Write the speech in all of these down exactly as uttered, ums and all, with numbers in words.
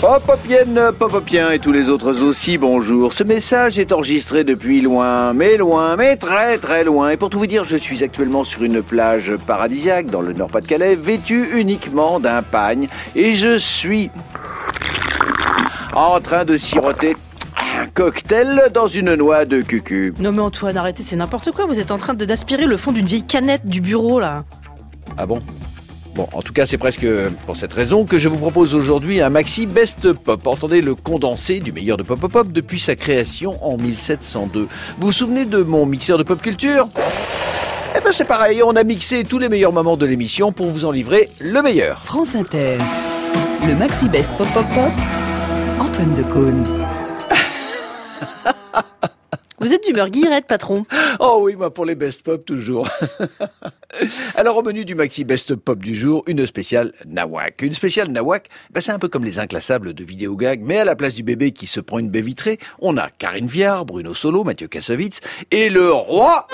Popopienne, Popopien et tous les autres aussi, bonjour. Ce message est enregistré depuis loin, mais loin, mais très très loin. Et pour tout vous dire, je suis actuellement sur une plage paradisiaque dans le Nord-Pas-de-Calais, vêtue uniquement d'un pagne. Et je suis en train de siroter un cocktail dans une noix de cucu. Non mais Antoine, arrêtez, c'est n'importe quoi. Vous êtes en train de d'aspirer le fond d'une vieille canette du bureau, là. Ah bon ? Bon, en tout cas, c'est presque pour cette raison que je vous propose aujourd'hui un maxi Best Pop. Entendez le condensé du meilleur de Pop Pop Pop depuis sa création en mille sept cent deux. Vous vous souvenez de mon mixeur de pop culture ? Eh ben c'est pareil, on a mixé tous les meilleurs moments de l'émission pour vous en livrer le meilleur. France Inter, le maxi Best Pop Pop Pop, Antoine Decaune. Vous êtes d'humeur guillerette, patron. Oh oui, moi pour les Best Pop toujours. Alors au menu du maxi Best Pop du jour, une spéciale Nawak. Une spéciale Nawak, ben, c'est un peu comme les inclassables de Vidéo Gag, mais à la place du bébé qui se prend une baie vitrée, on a Karine Viard, Bruno Solo, Mathieu Kassovitz et le roi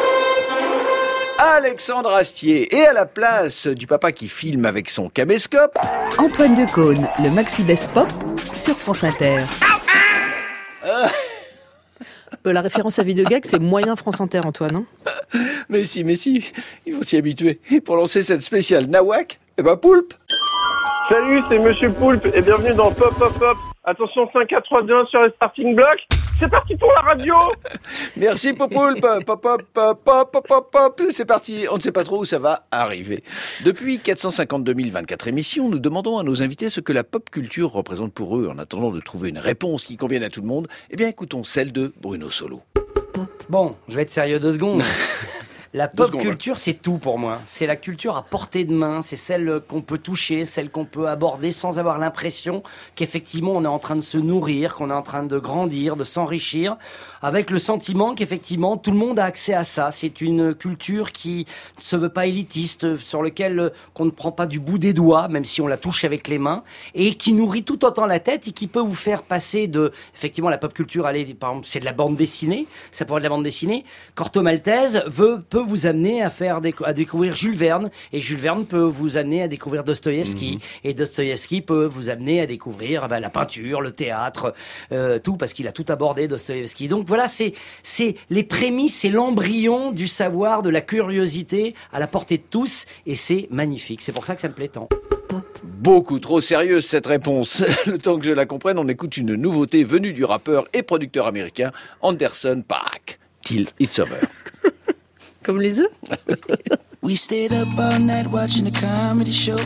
Alexandre Astier. Et à la place du papa qui filme avec son caméscope, Antoine Decaune, le maxi Best Pop sur France Inter. euh... Euh, la référence à Vidéogag, c'est moyen France Inter, Antoine. Hein mais si, mais si, il faut s'y habituer. Et pour lancer cette spéciale Nawak, eh ben Poulpe. Salut, c'est Monsieur Poulpe et bienvenue dans Pop Pop Pop. Attention, cinq, quatre, trois, deux, un sur les starting blocks. C'est parti pour la radio. Merci Popoulpe. Pop pop pop pop pop pop pop. C'est parti. On ne sait pas trop où ça va arriver. Depuis quatre cent cinquante-deux mille vingt-quatre émissions, nous demandons à nos invités ce que la pop culture représente pour eux. En attendant de trouver une réponse qui convienne à tout le monde, eh bien écoutons celle de Bruno Solo. Bon, je vais être sérieux deux secondes. La pop secondes. culture, c'est tout pour moi. C'est la culture à portée de main. C'est celle qu'on peut toucher, celle qu'on peut aborder sans avoir l'impression qu'effectivement on est en train de se nourrir, qu'on est en train de grandir, de s'enrichir, avec le sentiment qu'effectivement tout le monde a accès à ça. C'est une culture qui ne se veut pas élitiste, sur laquelle qu'on ne prend pas du bout des doigts, même si on la touche avec les mains, et qui nourrit tout autant la tête et qui peut vous faire passer de, effectivement, la pop culture, allez, par exemple, c'est de la bande dessinée, ça pourrait être de la bande dessinée. Corto Maltese veut, peut vous amener à faire à découvrir Jules Verne, et Jules Verne peut vous amener à découvrir Dostoïevski, mmh. et Dostoïevski peut vous amener à découvrir bah, la peinture, le théâtre, euh, tout, parce qu'il a tout abordé, Dostoïevski. Donc voilà, c'est c'est les prémices, c'est l'embryon du savoir, de la curiosité à la portée de tous, et c'est magnifique. C'est pour ça que ça me plaît tant. Beaucoup trop sérieuse cette réponse. Le temps que je la comprenne, on écoute une nouveauté venue du rappeur et producteur américain Anderson .Paak, Till It's Over. Comme les œufs. We stayed up all night watching a comedy show.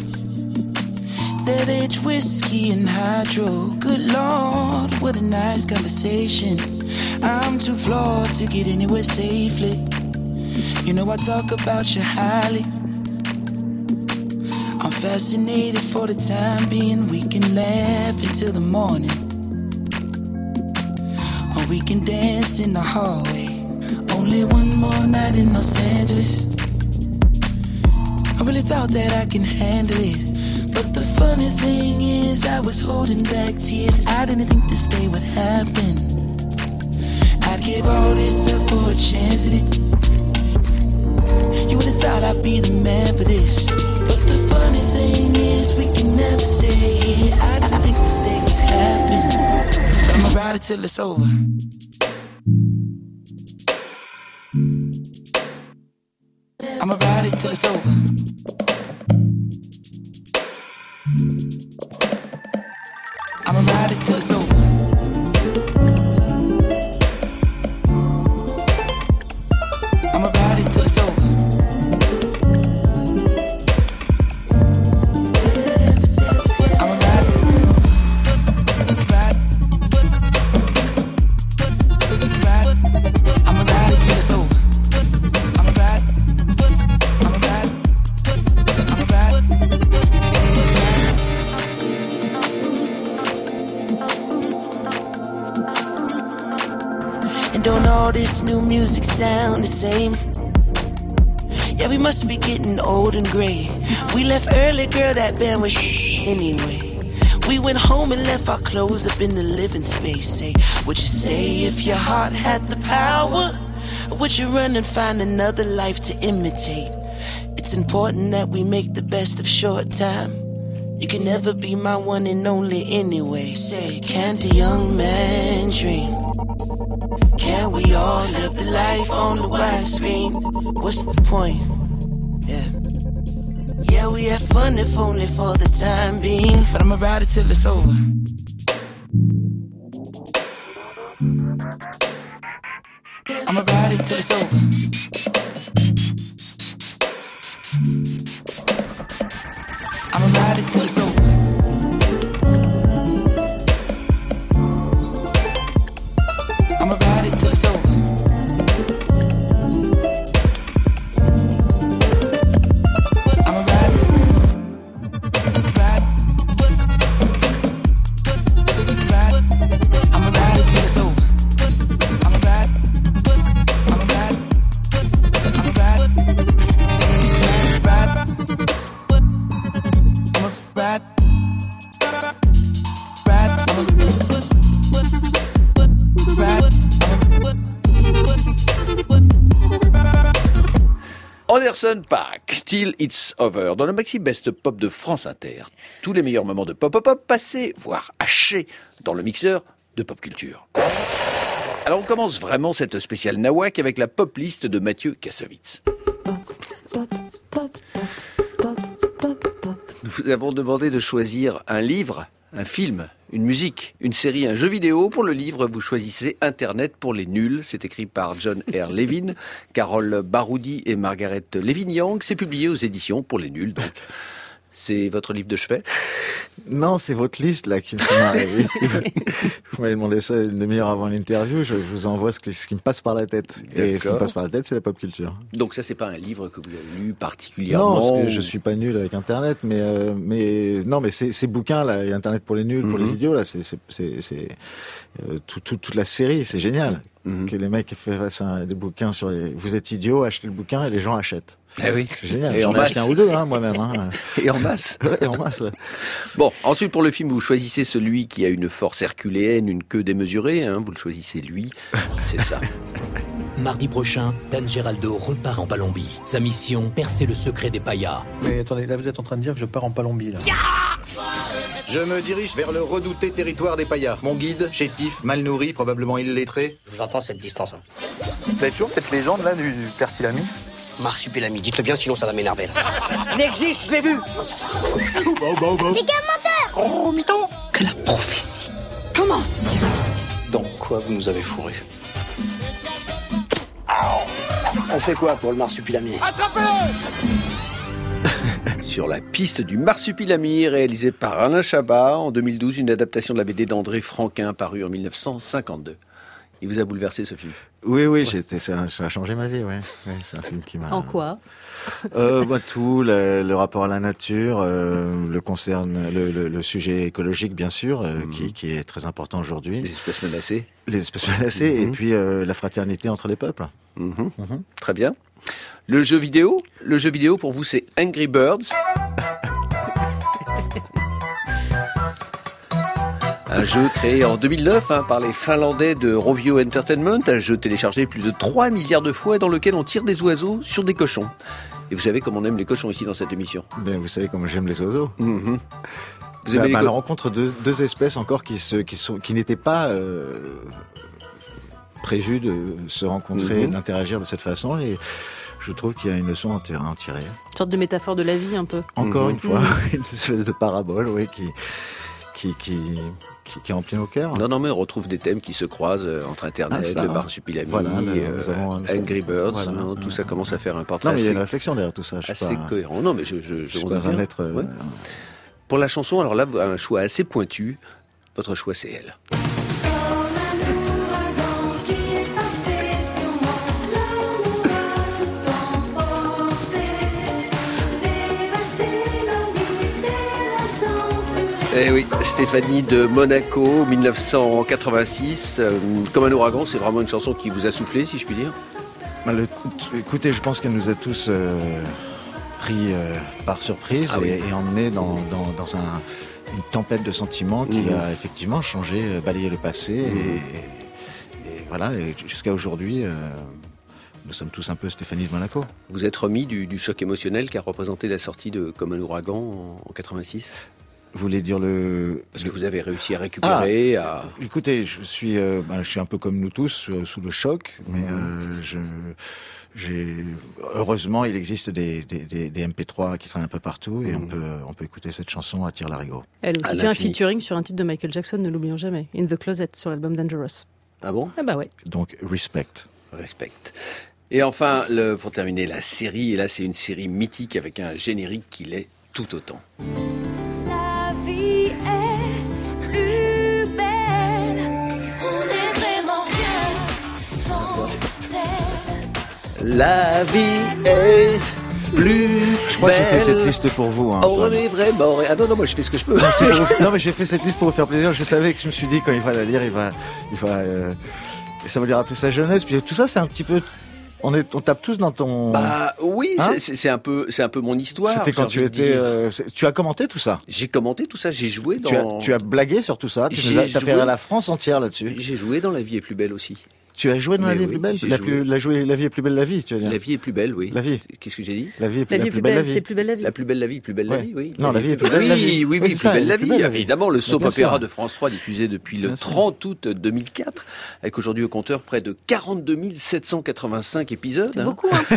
That age whiskey and hydro. Good Lord, what a nice conversation. I'm too flawed to get anywhere safely. You know I talk about you highly. I'm fascinated for the time being. We can laugh until the morning, or we can dance in the hallway. Only one more night in Los Angeles. I really thought that I can handle it, but the funny thing is I was holding back tears. I didn't think this day would happen. I'd give all this up for a chance at it. You would've thought I'd be the man for this, but the funny thing is we can never stay here. I didn't think this day would happen. I'ma ride it till it's over. I'ma ride it till it's over. I'ma ride it till it's over. I'ma ride it till it's over. I'ma ride it, ride, ride. I'ma ride it till it's over. I'ma ride. And don't all this new music sound the same? Yeah, we must be getting old and gray. We left early, girl, that band was shh anyway. We went home and left our clothes up in the living space. Say, would you stay if your heart had the power? Or would you run and find another life to imitate? It's important that we make the best of short time. You can never be my one and only anyway. Say, can't a young man dream? Can we all live the life on the widescreen? What's the point? Yeah. Yeah, we had fun if only for the time being. But I'ma ride it till it's over. I'ma ride it till it's over. I'ma ride it till it's over. I'ma ride it till it's over. I'ma ride it. Ride. Ride. I'ma ride it till it's over. I'ma ride. I'ma ride. I'ma ride. Ride. I'ma ride. Ride. I'ma ride. Anderson .Paak, Till It's Over, dans le maxi Best Pop de France Inter. Tous les meilleurs moments de pop pop pop passés, voire hachés, dans le mixeur de Pop Culture. Alors on commence vraiment cette spéciale Nawak avec la pop list de Mathieu Kassovitz. Nous vous avons demandé de choisir un livre, un film, une musique, une série, un jeu vidéo. Pour le livre, vous choisissez Internet pour les nuls. C'est écrit par John R. Levin, Carole Baroudi et Margaret Levin-Young. C'est publié aux éditions pour les nuls, donc. C'est votre livre de chevet? Non, c'est votre liste là qui me fait marrer. Vous m'avez demandé ça une demi-heure avant l'interview. Je, je vous envoie ce, que, ce qui me passe par la tête. Et ce qui me passe par la tête, c'est la pop culture. Donc ça, c'est pas un livre que vous avez lu particulièrement? Non, parce que je suis pas nul avec Internet, mais euh, mais non, mais ces, ces bouquins là, Internet pour les nuls, pour mm-hmm. les idiots là, c'est c'est c'est, c'est euh, tout, tout, toute la série, c'est génial. Mm-hmm. Que les mecs fassent un, des bouquins sur les. Vous êtes idiot, achetez le bouquin et les gens achètent. Eh oui. C'est génial. Et J'en en ai masse. acheté un ou deux, hein, moi-même. Hein. Et en masse. Et en masse. Ouais. Bon, ensuite pour le film, vous choisissez celui qui a une force herculéenne, une queue démesurée. Hein, vous le choisissez lui. C'est ça. Mardi prochain, Dan Geraldo repart en Palombie. Sa mission, percer le secret des payas. Mais attendez, là vous êtes en train de dire que je pars en Palombie, là. Yeah, je me dirige vers le redouté territoire des payas. Mon guide, chétif, mal nourri, probablement illettré. Je vous entends cette distance. Hein. Vous avez toujours cette légende là du, du Persilami? Marsupilami, dites-le bien, sinon ça va m'énerver. Il existe, je l'ai vu. C'est qu'un menteur. Oh, mytho. Que la prophétie commence. Dans quoi vous nous avez fourré? On fait quoi pour le marsupilami? Attrapez-le. Sur la piste du Marsupilami, réalisé par Alain Chabat, en deux mille douze, une adaptation de la B D d'André Franquin, parue en mille neuf cent cinquante-deux. Il vous a bouleversé, ce film? Oui, oui, j'étais, ça, ça a changé ma vie, ouais. ouais c'est un film qui m'a... En quoi? euh, bah, tout, le, le rapport à la nature, euh, le concerne, le, le, le sujet écologique, bien sûr, euh, mmh. qui, qui est très important aujourd'hui. Les espèces menacées. Les espèces menacées, mmh. et puis euh, la fraternité entre les peuples. Mmh. Mmh. Très bien. Le jeu vidéo, le jeu vidéo pour vous, c'est Angry Birds. Un jeu créé en deux mille neuf hein, par les Finlandais de Rovio Entertainment, un jeu téléchargé plus de trois milliards de fois dans lequel on tire des oiseaux sur des cochons. Et vous savez comme on aime les cochons ici dans cette émission. Ben, vous savez comme j'aime les oiseaux. Mmh. Vous ben, aimez ben, les on rencontre deux, deux espèces encore qui, se, qui, sont, qui n'étaient pas euh, prévues de se rencontrer, mmh. d'interagir de cette façon. Et je trouve qu'il y a une leçon à en tirer. Une sorte de métaphore de la vie un peu. Encore mmh. une fois, mmh. une espèce de parabole, oui, qui... Qui, qui, qui, qui est en plein au cœur. Non, non, mais on retrouve des thèmes qui se croisent entre Internet, ah, ça, le Marsupilami, voilà, euh, avons, Angry Birds, voilà, non, tout ça commence à faire un portrait. Non, mais il y a assez, une réflexion derrière tout ça. Je assez pas, cohérent. Non, mais je, je, je, je suis pas un être. Ouais. Pour la chanson, alors là, un choix assez pointu. Votre choix, c'est elle. Eh oui, Stéphanie de Monaco, mille neuf cent quatre-vingt-six. Euh, comme un ouragan, c'est vraiment une chanson qui vous a soufflé, si je puis dire. Le, écoutez, je pense qu'elle nous a tous euh, pris euh, par surprise ah, et, oui. et emmenés dans, dans, dans un, une tempête de sentiments qui mmh. a effectivement changé, balayé le passé. Mmh. Et, et, et voilà, et jusqu'à aujourd'hui... Euh, Nous sommes tous un peu Stéphanie de Monaco. Vous êtes remis du, du choc émotionnel qu'a représenté la sortie de Comme un ouragan en, en quatre-vingt-six ? Vous voulez dire le... Parce que vous avez réussi à récupérer, ah, à... Écoutez, je suis, euh, ben, je suis un peu comme nous tous, euh, sous le choc, mais mmh. euh, je, j'ai... heureusement, il existe des, des, des, des M P trois qui traînent un peu partout, et mmh. on peut, on peut écouter cette chanson à tire-larigot. Elle a aussi fait un featuring sur un titre de Michael Jackson, ne l'oublions jamais, In the Closet, sur l'album Dangerous. Ah bon ? Ah bah ouais. Donc, respect. Respect. Et enfin, le, pour terminer, la série, et là c'est une série mythique avec un générique qui l'est tout autant. La vie est plus belle, on est vraiment bien sans elle. La vie est plus Je crois belle. que j'ai fait cette liste pour vous. Hein, on est vraiment... Ah non, non, moi je fais ce que je peux. Non, c'est pour vous... non mais j'ai fait cette liste pour vous faire plaisir. Je savais que je me suis dit, quand il va la lire, il va... Il va euh... ça va lui rappeler sa jeunesse. Puis tout ça, c'est un petit peu... On, est, on tape tous dans ton... Bah oui, hein c'est, c'est, un peu, c'est un peu mon histoire. C'était quand tu étais... Euh, tu as commenté tout ça ? J'ai commenté tout ça, j'ai joué dans... Tu as, tu as blagué sur tout ça, tu as, as fait la France entière là-dessus. J'ai joué dans La vie est plus belle aussi. Tu as joué dans Mais La vie oui, est plus belle j'ai la, joué. plus, la, joué, la vie est plus belle la vie, tu veux dire ? La vie est plus belle, oui. La vie. Qu'est-ce que j'ai dit ? La vie est plus, la vie la est plus belle la vie. C'est plus belle la vie. La plus belle la vie, plus belle la ouais. vie, oui. Non, la vie est plus belle la vie. Oui, oui, oui, oui plus ça, belle la vie. belle Évidemment, le soap opéra sûr. de France trois diffusé depuis le bien trente août deux mille quatre, avec aujourd'hui au compteur près de quarante-deux mille sept cent quatre-vingt-cinq épisodes. C'est hein. beaucoup, hein.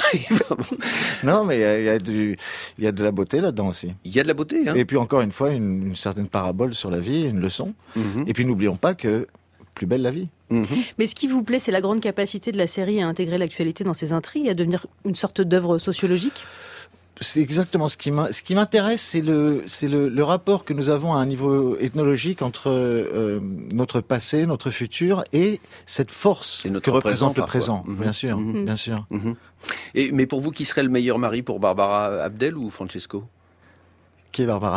Non, mais il y a, y, a du, y a de la beauté là-dedans aussi. Il y a de la beauté, hein. Et puis encore une fois, une, une certaine parabole sur la vie, une leçon. Mm-hmm. Et puis n'oublions pas que plus belle la vie. Mm-hmm. Mais ce qui vous plaît, c'est la grande capacité de la série à intégrer l'actualité dans ses intrigues, à devenir une sorte d'œuvre sociologique ? C'est exactement ce qui m'intéresse. Ce qui m'intéresse, c'est le, c'est le, le rapport que nous avons à un niveau ethnologique entre euh, notre passé, notre futur et cette force et notre que représente le présent, présent. Mm-hmm. Bien sûr, Mm-hmm. bien sûr. Mm-hmm. Et, mais pour vous, qui serait le meilleur mari pour Barbara Abdel ou Francesco ? Qui est Barbara ?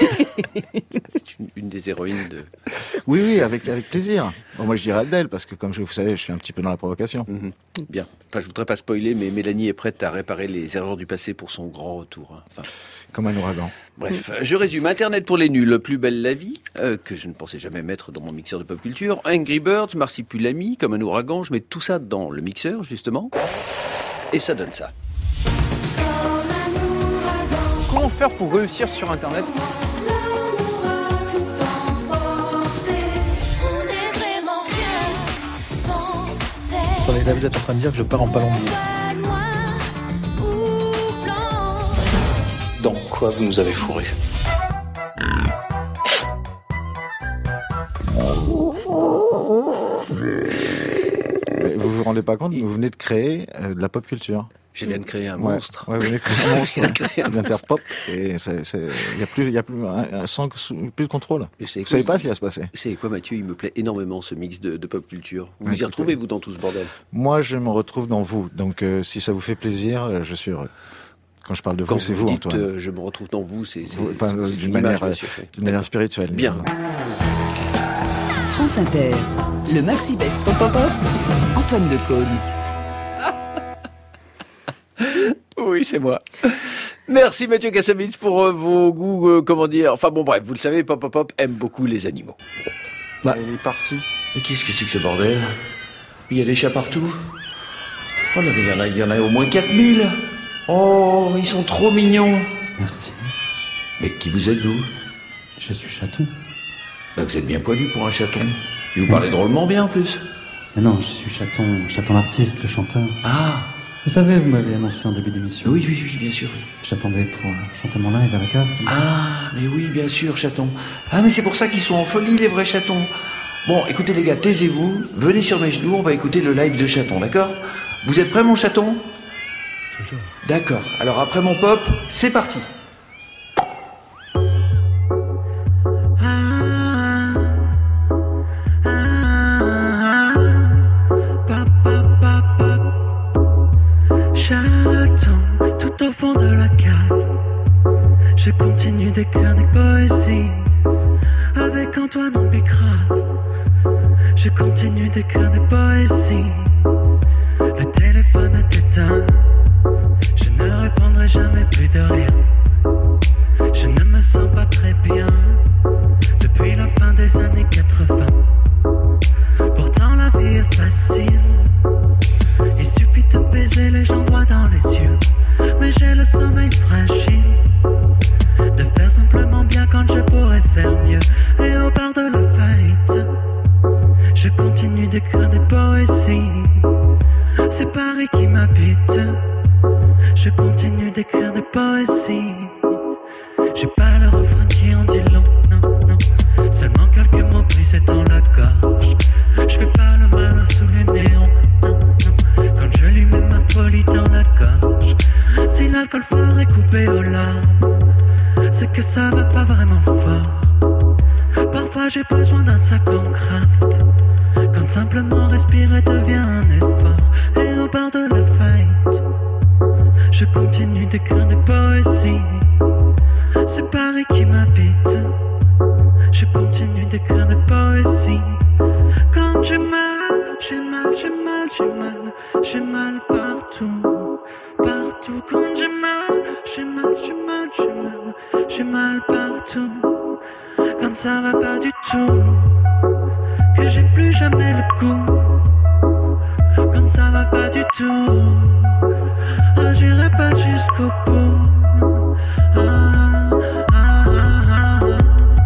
C'est une, une des héroïnes de... Oui, oui, avec, avec plaisir. Bon, moi, je dirais Abdel, parce que comme je, vous savez, je suis un petit peu dans la provocation. Mmh. Bien. Enfin, je voudrais pas spoiler, mais Mélanie est prête à réparer les erreurs du passé pour son grand retour. Hein. Enfin... Comme un ouragan. Bref, je résume. Internet pour les nuls, Plus belle la vie, euh, que je ne pensais jamais mettre dans mon mixeur de pop culture. Angry Birds, Marsipulami, Comme un ouragan. Je mets tout ça dans le mixeur, justement. Et ça donne ça. Comment faire pour réussir sur Internet ? Attendez, là vous êtes en train de dire que je pars en Palombie. Dans quoi vous nous avez fourré ? Vous vous rendez pas compte, vous venez de créer euh, de la pop culture. Je viens de créer un ouais. monstre. Ouais, vous venez de créer un monstre. D'interpop. Et il n'y a plus, y a plus un, un sans, plus de contrôle. Vous ne savez pas ce qui va se passer. C'est quoi, Mathieu ? Il me plaît énormément ce mix de, de pop culture. Vous ouais, vous y retrouvez, vous, dans tout ce bordel ? Moi, je me retrouve dans vous. Donc, euh, si ça vous fait plaisir, euh, je suis heureux. Quand je parle de vous, Quand c'est vous, vous, dites, Antoine. Euh, je me retrouve dans vous, c'est, c'est, enfin, c'est, c'est d'une une manière, image, monsieur, euh, oui. d'une manière spirituelle. Bien. France Inter, le Maxi Best Pop Pop Pop, Antoine Decaune. Oui, c'est moi. Merci Mathieu Kassovitz pour euh, vos goûts, euh, comment dire. Enfin bon, bref, vous le savez, Pop Pop Pop aime beaucoup les animaux. Bah, il est parti. Mais qu'est-ce que c'est que ce bordel ? Il y a des chats partout. Oh là, mais il y en a, il y en a au moins quatre mille. Oh, ils sont trop mignons. Merci. Mais qui vous êtes, vous ? Je suis chaton. Bah, vous êtes bien poilu pour un chaton. Et vous parlez drôlement bien, en plus. Mais non, je suis chaton, chaton l'artiste, le chanteur. Ah. Vous savez, vous m'avez annoncé en début d'émission. Oui, oui, oui, bien sûr, oui. J'attendais pour chanter mon live à la cave. Ah, mais oui, bien sûr, chaton. Ah, mais c'est pour ça qu'ils sont en folie, les vrais chatons. Bon, écoutez les gars, taisez-vous, venez sur mes genoux, on va écouter le live de chaton, d'accord ? Vous êtes prêts, mon chaton ? Toujours. D'accord, alors après mon pop, c'est parti. Chaton, tout au fond de la cave, je continue d'écrire des poésies avec Antoine en bicrave. Je continue d'écrire des poésies. Le téléphone est éteint, je ne répondrai jamais plus de rien. Je ne me sens pas très bien depuis la fin des années quatre-vingts. Pourtant la vie est facile, il suffit de baiser les gens droit dans les yeux. Mais j'ai le sommeil fragile, de faire simplement bien quand je Moi j'ai besoin d'un sac en craft. Quand simplement respirer devient un effort. Et au bord de la faillite, je continue d'écrire des poésies. C'est Paris qui m'habite. Je continue d'écrire des poésies. Quand j'ai mal, j'ai mal, j'ai mal, j'ai mal, j'ai mal partout, partout. Quand j'ai mal, j'ai mal, j'ai mal, j'ai mal, j'ai mal partout. Quand ça va pas du tout, que j'ai plus jamais le goût. Quand ça va pas du tout, ah, j'irai pas jusqu'au bout. Ah, ah, ah, ah.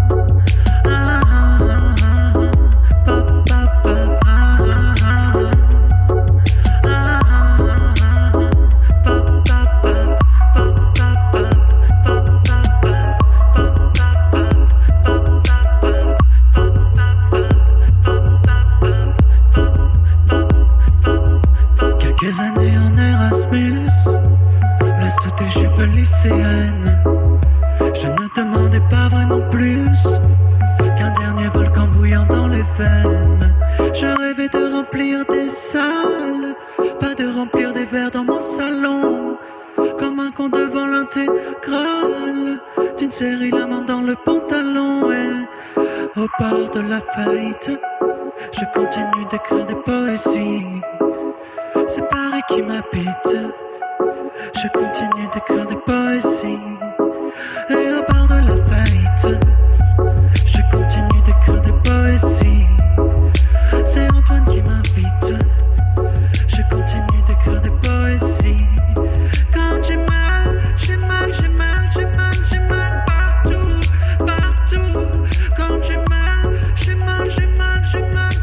Quelques années en Erasmus, là sous tes jupes lycéennes, je ne demandais pas vraiment plus qu'un dernier volcan bouillant dans les veines. Je rêvais de remplir des salles, pas de remplir des verres dans mon salon, comme un con devant l'intégrale d'une série La main dans le pantalon. Et au bord de la faillite, je continue d'écrire des poésies. C'est Paris qui m'habite. Je continue d'écrire des poésies. Et au bord de la faillite, je continue d'écrire des poésies. C'est Antoine qui m'invite. Je continue d'écrire des poésies. Quand j'ai mal, j'ai mal, j'ai mal, j'ai mal, j'ai mal partout, partout. Quand j'ai mal, j'ai mal, j'ai mal, j'ai mal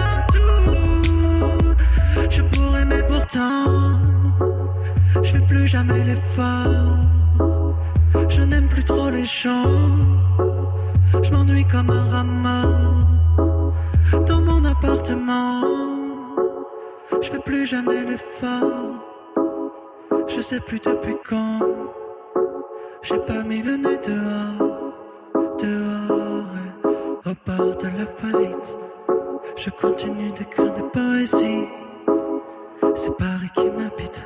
partout. Je pourrais, mais pourtant, je fais plus jamais l'effort. Je n'aime plus trop les gens. Je m'ennuie comme un rat mort dans mon appartement. Je fais plus jamais l'effort. Je sais plus depuis quand j'ai pas mis le nez dehors, dehors. Et au bord de la faillite, je continue d'écrire des poésies. C'est Paris qui m'habite.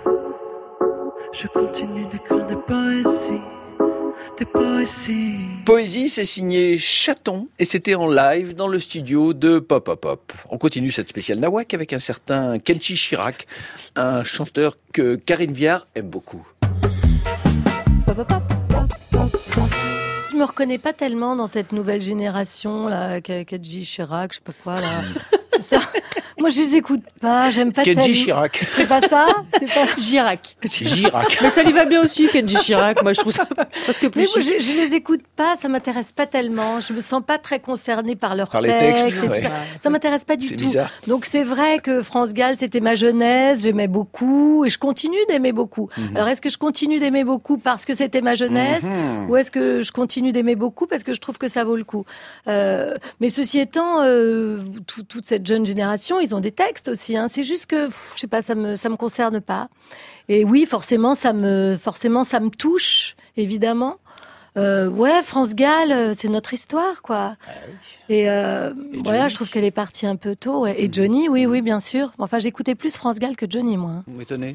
Je continue d'écrire des poésies. Des poésies. Poésie, c'est signé Chaton et c'était en live dans le studio de Pop Pop Pop. On continue cette spéciale Nawak avec un certain Kenji Chirac, un chanteur que Karine Viard aime beaucoup. Pop, pop, pop, pop, pop, pop. Je me reconnais pas tellement dans cette nouvelle génération là, Kenji Chirac, je sais pas quoi là. C'est ça. Moi, je les écoute pas, j'aime pas tellement. Kenji Chirac. C'est pas ça? C'est pas Girac. Girac. Mais ça lui va bien aussi, Kenji Chirac. Moi, je trouve ça parce que plus. Mais moi, je, je les écoute pas, ça m'intéresse pas tellement. Je me sens pas très concernée par leurs par les textes. textes, et ouais. tout. Ça m'intéresse pas du C'est tout. bizarre. Donc c'est vrai que France Gall, c'était ma jeunesse, j'aimais beaucoup et je continue d'aimer beaucoup. Mhm. Alors est-ce que je continue d'aimer beaucoup parce que c'était ma jeunesse, Mhm. ou est-ce que je continue d'aimer beaucoup parce que je trouve que ça vaut le coup? euh, Mais ceci étant, euh, tout, toute cette jeune génération, ils ont des textes aussi. Hein. C'est juste que, pff, je sais pas, ça me ça me concerne pas. Et oui, forcément, ça me forcément ça me touche, évidemment. Euh, ouais, France Gall, euh, c'est notre histoire, quoi. Ah oui. Et, euh, Et voilà, Johnny. je trouve qu'elle est partie un peu tôt. Ouais. Et Johnny, oui, oui, bien sûr. Enfin, j'écoutais plus France Gall que Johnny, moi. Vous m'étonnez.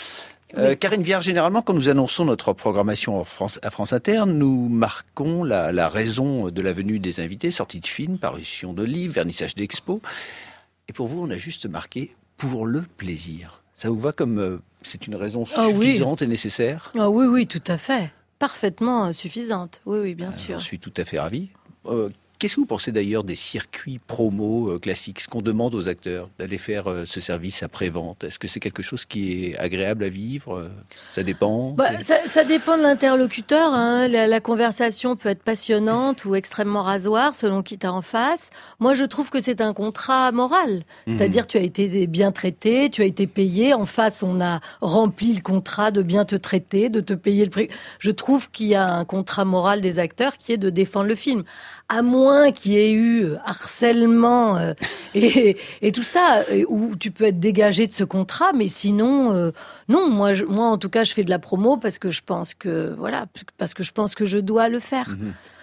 Euh, Karine Viard, généralement, quand nous annonçons notre programmation en France, à France Inter, nous marquons la, la raison de la venue des invités, sortie de films, parution de livres, vernissage d'expos. Et pour vous, on a juste marqué pour le plaisir. Ça vous va comme euh, c'est une raison Ah oui. suffisante et nécessaire? Ah oui, oui, tout à fait. Parfaitement euh, suffisante. Oui, oui, bien Alors, sûr. je suis tout à fait ravi. Euh, Qu'est-ce que vous pensez d'ailleurs des circuits promo euh, classiques, ce qu'on demande aux acteurs, d'aller faire euh, ce service après-vente? Est-ce que c'est quelque chose qui est agréable à vivre? Euh, Ça dépend. Bah, ça, ça dépend de l'interlocuteur. Hein. La, la conversation peut être passionnante ou extrêmement rasoir selon qui t'as en face. Moi, je trouve que c'est un contrat moral. C'est-à-dire, tu as été bien traité, tu as été payé. En face, on a rempli le contrat de bien te traiter, de te payer le prix. Je trouve qu'il y a un contrat moral des acteurs qui est de défendre le film. À moins qu'il y ait eu harcèlement euh, et, et tout ça, et où tu peux être dégagé de ce contrat, mais sinon, euh, non. Moi, je, moi, en tout cas, je fais de la promo parce que je pense que voilà, parce que je pense que je dois le faire. Mmh.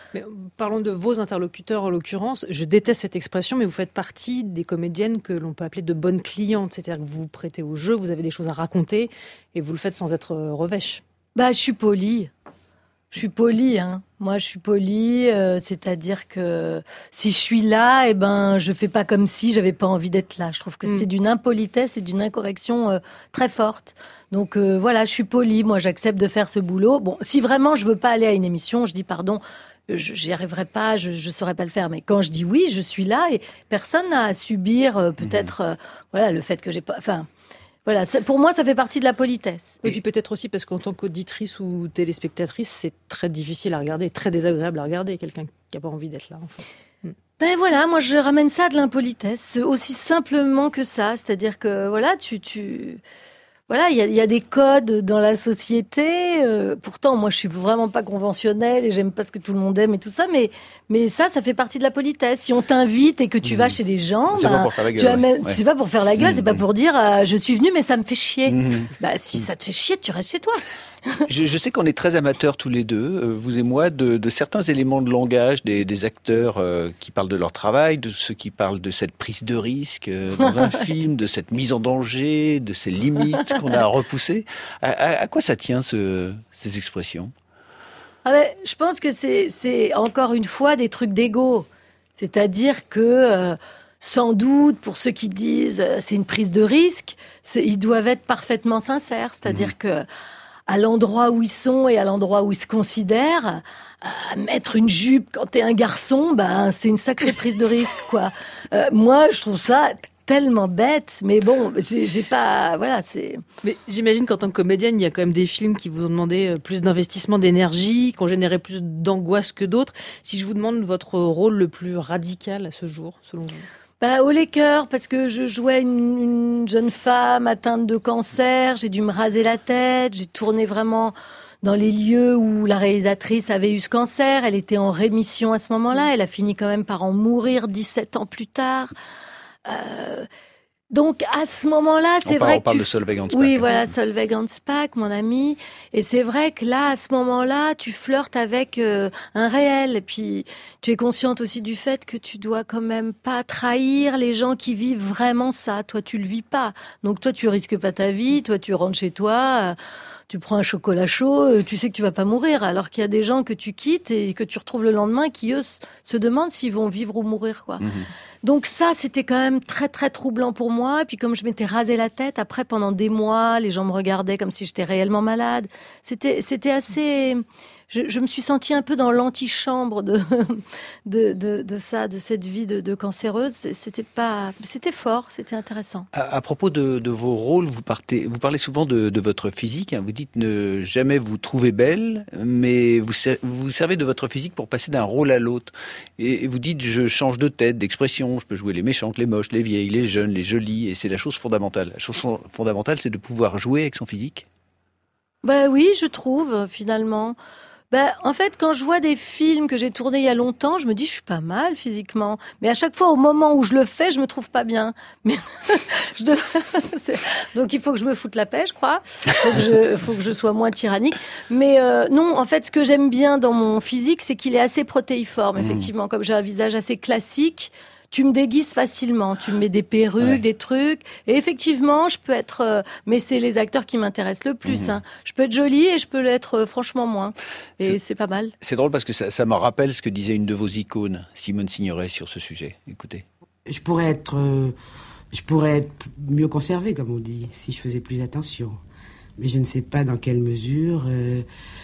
Mais parlons de vos interlocuteurs en l'occurrence. Je déteste cette expression, mais vous faites partie des comédiennes que l'on peut appeler de bonnes clientes. C'est-à-dire que vous vous prêtez au jeu, vous avez des choses à raconter et vous le faites sans être revêche. Bah, je suis polie. Je suis polie, hein. Moi, je suis polie, euh, c'est-à-dire que si je suis là, eh ben, je fais pas comme si j'avais pas envie d'être là. Je trouve que mm. c'est d'une impolitesse et d'une incorrection euh, très forte. Donc euh, voilà, je suis polie. Moi, j'accepte de faire ce boulot. Bon, si vraiment je veux pas aller à une émission, je dis pardon. Je j'y arriverai pas, je je saurais pas le faire. Mais quand je dis oui, je suis là et personne n'a à subir euh, peut-être euh, voilà le fait que j'ai pas. Enfin. Voilà, pour moi, ça fait partie de la politesse. Et puis peut-être aussi parce qu'en tant qu'auditrice ou téléspectatrice, c'est très difficile à regarder, très désagréable à regarder, quelqu'un qui n'a pas envie d'être là, en fait. Mm. Ben voilà, moi je ramène ça à de l'impolitesse, c'est aussi simplement que ça, c'est-à-dire que voilà, tu... tu... Voilà, il y a, y a des codes dans la société. Euh, pourtant, moi, je suis vraiment pas conventionnelle et j'aime pas ce que tout le monde aime et tout ça. Mais, mais ça, ça fait partie de la politesse. Si on t'invite et que tu mmh. vas chez les gens, c'est bah, pas pour faire la gueule. Tu amènes, ouais. c'est pas pour faire la gueule, mmh. c'est pas pour dire euh, je suis venu, mais ça me fait chier. Mmh. Bah, si mmh. ça te fait chier, tu restes chez toi. je, je sais qu'on est très amateurs tous les deux, euh, vous et moi, de, de certains éléments de langage des, des acteurs euh, qui parlent de leur travail, de ceux qui parlent de cette prise de risque euh, dans un film, de cette mise en danger, de ces limites qu'on a repoussées. À, à, à quoi ça tient ce, ces expressions ? Ah ben, je pense que c'est, c'est encore une fois des trucs d'ego. C'est-à-dire que, euh, sans doute, pour ceux qui disent euh, c'est une prise de risque, c'est, ils doivent être parfaitement sincères. C'est-à-dire mmh. que à l'endroit où ils sont et à l'endroit où ils se considèrent, euh, mettre une jupe quand t'es un garçon, ben c'est une sacrée prise de risque, quoi. Euh, moi, je trouve ça tellement bête, mais bon, j'ai, j'ai pas, voilà, c'est. Mais j'imagine qu'en tant que comédienne, il y a quand même des films qui vous ont demandé plus d'investissement d'énergie, qui ont généré plus d'angoisse que d'autres. Si je vous demande votre rôle le plus radical à ce jour, selon vous. Bah, au Laker, parce que je jouais une, une jeune femme atteinte de cancer, j'ai dû me raser la tête, j'ai tourné vraiment dans les lieux où la réalisatrice avait eu ce cancer, elle était en rémission à ce moment-là, elle a fini quand même par en mourir dix-sept ans plus tard. Euh, donc à ce moment-là, c'est on vrai on que parle tu... de Solveig Hanspach. Oui, voilà, Solveig Hanspach, mon ami. Et c'est vrai que là, à ce moment-là, tu flirtes avec euh, un réel. Et puis, tu es consciente aussi du fait que tu dois quand même pas trahir les gens qui vivent vraiment ça. Toi, tu le vis pas. Donc toi, tu risques pas ta vie. Toi, tu rentres chez toi. Euh, tu prends un chocolat chaud, tu sais que tu vas pas mourir, alors qu'il y a des gens que tu quittes et que tu retrouves le lendemain qui, eux, se demandent s'ils vont vivre ou mourir, quoi. Mmh. Donc ça, c'était quand même très, très troublant pour moi. Et puis comme je m'étais rasé la tête, après, pendant des mois, les gens me regardaient comme si j'étais réellement malade. C'était, c'était assez... Je, je me suis sentie un peu dans l'antichambre de, de, de, de ça, de cette vie de, de cancéreuse. C'était pas, c'était fort, c'était intéressant. À, à propos de, de vos rôles, vous, partez, vous parlez souvent de, de votre physique. Hein, vous dites ne jamais vous trouver belle, mais vous vous servez de votre physique pour passer d'un rôle à l'autre. Et, et vous dites je change de tête, d'expression. Je peux jouer les méchantes, les moches, les vieilles, les jeunes, les jolies. Et c'est la chose fondamentale. La chose fondamentale, c'est de pouvoir jouer avec son physique. Ben oui, je trouve finalement. Ben, en fait, quand je vois des films que j'ai tournés il y a longtemps, je me dis, je suis pas mal physiquement. Mais à chaque fois, au moment où je le fais, je me trouve pas bien. Mais je dois... Donc, il faut que je me foute la paix, je crois. Faut que je, faut que je sois moins tyrannique. Mais euh, non, en fait, ce que j'aime bien dans mon physique, c'est qu'il est assez protéiforme, mmh. effectivement. Comme j'ai un visage assez classique, tu me déguises facilement, tu me mets des perruques, ouais. des trucs, et effectivement, je peux être, euh, mais c'est les acteurs qui m'intéressent le plus, mmh. hein. Je peux être jolie et je peux l'être euh, franchement moins, et c'est, c'est pas mal. C'est drôle parce que ça, ça me rappelle ce que disait une de vos icônes, Simone Signoret, sur ce sujet. Écoutez. Je pourrais être, euh, je pourrais être mieux conservée, comme on dit, si je faisais plus attention, mais je ne sais pas dans quelle mesure euh,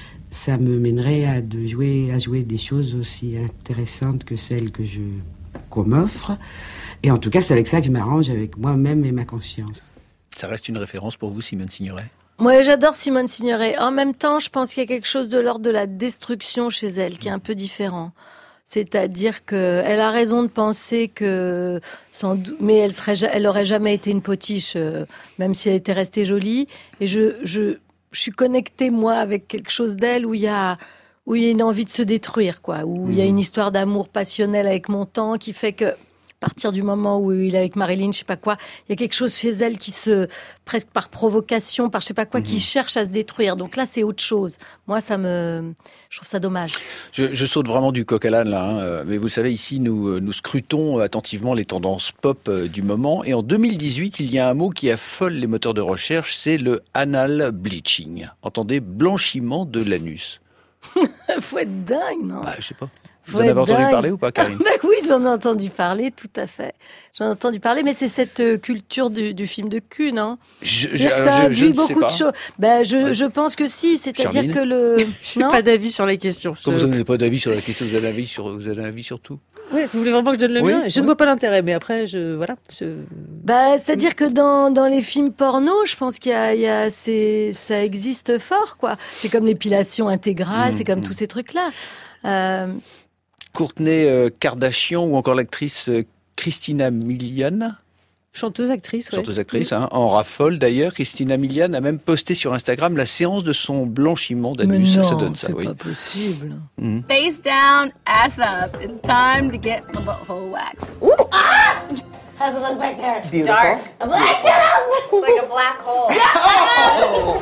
ça me mènerait à de jouer, à jouer des choses aussi intéressantes que celles que je qu'on m'offre, et en tout cas c'est avec ça que je m'arrange avec moi-même et ma conscience. Ça reste une référence pour vous, Simone Signoret? Moi, j'adore Simone Signoret. En même temps, je pense qu'il y a quelque chose de l'ordre de la destruction chez elle qui est un peu différent. C'est-à-dire que elle a raison de penser que, sans doute, mais elle serait, elle aurait jamais été une potiche, euh, même si elle était restée jolie. Et je, je, je suis connectée moi avec quelque chose d'elle où il y a où il y a une envie de se détruire, quoi, où mmh. il y a une histoire d'amour passionnel avec mon temps qui fait que partir du moment où il est avec Marilyn, je sais pas quoi, il y a quelque chose chez elle qui se, presque par provocation, par je sais pas quoi, mmh. qui cherche à se détruire. Donc là, c'est autre chose. Moi, ça me, je trouve ça dommage. Je, je saute vraiment du coq à l'âne là, hein. Mais vous savez, ici, nous, nous scrutons attentivement les tendances pop du moment. Et en deux mille dix-huit, il y a un mot qui affole les moteurs de recherche, c'est le anal bleaching. Entendez, blanchiment de l'anus. Faut être dingue, non? Bah, je sais pas. Vous en avez entendu dingue. parler ou pas, Karine? Bah oui, j'en ai entendu parler, tout à fait. J'en ai entendu parler, mais c'est cette euh, culture du, du film de cul, non? Je, C'est-à-dire je, que ça je, induit je beaucoup de choses. Ben, je, ouais. je pense que si, c'est-à-dire Charline que le... J'ai pas d'avis sur les questions. Comme je... vous n'avez pas d'avis sur la question, vous avez un avis sur, vous avez un avis sur tout? Oui, vous voulez vraiment que je donne le oui, mien? Je oui. ne vois pas l'intérêt, mais après, je, voilà. Je... Bah, c'est-à-dire que dans, dans les films porno, je pense qu'il y a, il y a, c'est, ça existe fort, quoi. C'est comme l'épilation intégrale, mmh, c'est comme mmh. tous ces trucs-là. Euh... Kourtney euh, Kardashian ou encore l'actrice euh, Christina Milian. Chanteuse, actrice, ouais. Chanteuse, actrice, hein, en raffole d'ailleurs. Christina Milian a même posté sur Instagram la séance de son blanchiment d'anus. Mais non, ça donne ça, c'est oui. pas possible. Mmh. Face down, ass up. It's time to get my butthole waxed. Ooh, ah! How's it look back there? Beautiful. Dark. I'm like, shut up! It's like a black hole.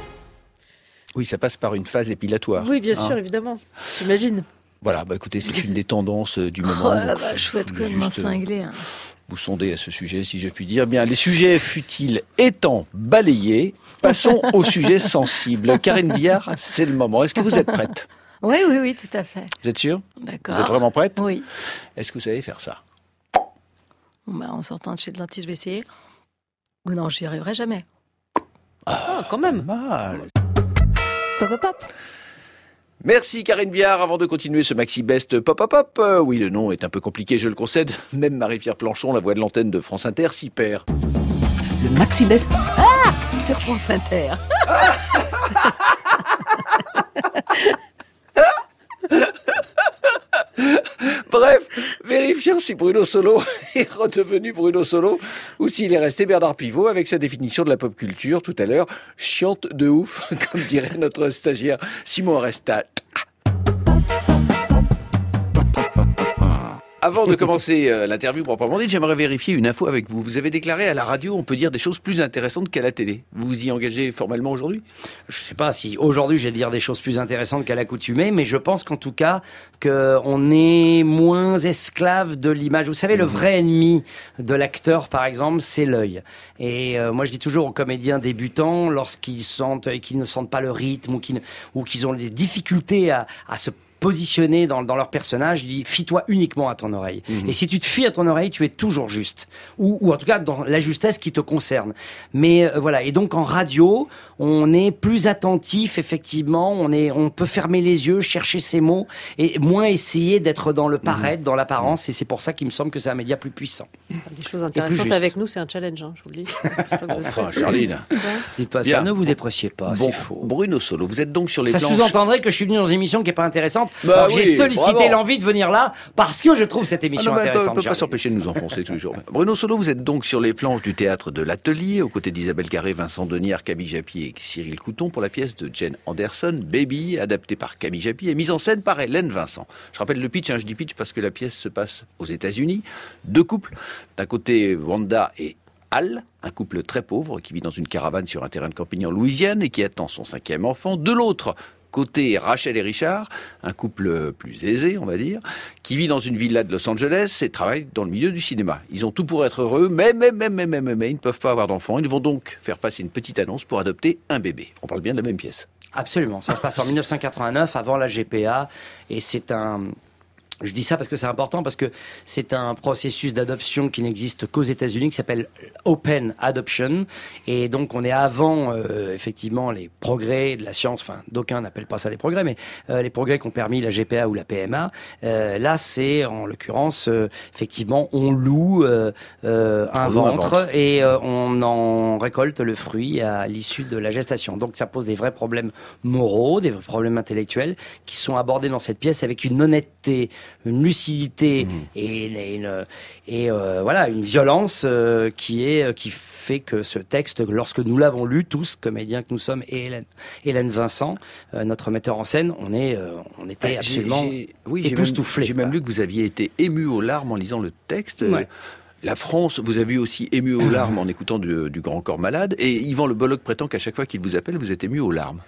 Oui, ça passe par une phase épilatoire. Oui, bien hein. sûr, évidemment. J'imagine. Voilà, bah écoutez, c'est une des tendances du moment. Oh la vache, je souhaite complètement cinglé. Hein. Vous sondez à ce sujet, si je puis dire. Bien, les sujets futiles étant balayés, passons au sujet sensible. Karine Viard, c'est le moment. Est-ce que vous êtes prête? Oui, oui, oui, tout à fait. Vous êtes sûre? D'accord. Vous êtes vraiment prête? Oui. Est-ce que vous savez faire ça? Bon, bah, en sortant de chez le dentiste, je vais essayer. Non, j'y arriverai jamais. Ah, ah quand même. Mal. Pop, pop, pop. Merci Karine Viard. Avant de continuer ce Maxi Best Pop Pop Pop, euh, oui, le nom est un peu compliqué, je le concède. Même Marie-Pierre Planchon, la voix de l'antenne de France Inter, s'y perd. Le Maxi Best. Ah, sur France Inter. Bref, vérifions si Bruno Solo est redevenu Bruno Solo ou s'il est resté Bernard Pivot avec sa définition de la pop culture tout à l'heure, chiante de ouf, comme dirait notre stagiaire Simon Arestal. Avant de commencer euh, l'interview proprement dite, j'aimerais vérifier une info avec vous. Vous avez déclaré à la radio, on peut dire des choses plus intéressantes qu'à la télé. Vous vous y engagez formellement aujourd'hui? Je sais pas si aujourd'hui je vais dire des choses plus intéressantes qu'à l'accoutumée, mais je pense qu'en tout cas qu'on est moins esclave de l'image. Vous savez, mmh. le vrai ennemi de l'acteur, par exemple, c'est l'œil. Et euh, moi, je dis toujours aux comédiens débutants, lorsqu'ils sentent, qu'ils ne sentent pas le rythme ou qu'ils, ou qu'ils ont des difficultés à, à se positionner dans, dans leur personnage, dit fie-toi uniquement à ton oreille. Mmh. Et si tu te fies à ton oreille, tu es toujours juste. Ou, ou en tout cas dans la justesse qui te concerne. Mais euh, voilà. Et donc en radio, on est plus attentif, effectivement. On est, on peut fermer les yeux, chercher ses mots et moins essayer d'être dans le paraître, mmh. dans l'apparence. Et c'est pour ça qu'il me semble que c'est un média plus puissant. Des choses intéressantes avec nous, c'est un challenge, hein, je vous le dis. Enfin, Charline. Ouais. Dites pas Bien. ça, ne vous dépréciez pas, bon, c'est faux. Bruno Solo, vous êtes donc sur les ça planches. Ça sous-entendrait que je suis venu dans une émission qui est pas intéressante. Bah oui, j'ai sollicité bravo. l'envie de venir là parce que je trouve cette émission ah non, intéressante. On ne peut pas s'empêcher de nous enfoncer tous les jours. Bruno Solo, vous êtes donc sur les planches du théâtre de l'Atelier, aux côtés d'Isabelle Carré, Vincent Denière, Camille Japy et Cyril Couton pour la pièce de Jen Anderson, Baby, adaptée par Camille Japy et mise en scène par Hélène Vincent. Je rappelle le pitch, hein, je dis pitch parce que la pièce se passe aux États-Unis. Deux couples, d'un côté Wanda et Al, un couple très pauvre qui vit dans une caravane sur un terrain de camping en Louisiane et qui attend son cinquième enfant. De l'autre côté, Rachel et Richard, un couple plus aisé, on va dire, qui vit dans une villa de Los Angeles et travaille dans le milieu du cinéma. Ils ont tout pour être heureux, mais, mais, mais, mais, mais, mais, mais ils ne peuvent pas avoir d'enfants. Ils vont donc faire passer une petite annonce pour adopter un bébé. On parle bien de la même pièce. Absolument. Ça se passe en dix-neuf cent quatre-vingt-neuf, avant la G P A, et c'est un... Je dis ça parce que c'est important, parce que c'est un processus d'adoption qui n'existe qu'aux États-Unis, qui s'appelle Open Adoption. Et donc, on est avant, euh, effectivement, les progrès de la science. Enfin, d'aucuns n'appellent pas ça des progrès, mais euh, les progrès qui ont permis la G P A ou la P M A. Euh, là, c'est, en l'occurrence, euh, effectivement, on loue euh, euh, un, on ventre, un ventre et euh, on en récolte le fruit à l'issue de la gestation. Donc, ça pose des vrais problèmes moraux, des vrais problèmes intellectuels qui sont abordés dans cette pièce avec une honnêteté une lucidité mmh. et, une, et euh, voilà, une violence euh, qui est qui fait que ce texte, lorsque nous l'avons lu tous, comédiens que nous sommes, et Hélène, Hélène Vincent, euh, notre metteur en scène, on est, euh, on était bah, absolument j'ai, j'ai, oui, époustouflés. J'ai même, j'ai même lu que vous aviez été ému aux larmes en lisant le texte. Ouais. La France, vous avez aussi ému aux larmes en écoutant du, du Grand Corps Malade. Et Yvan Le Bolloc prétend qu'à chaque fois qu'il vous appelle, vous êtes ému aux larmes.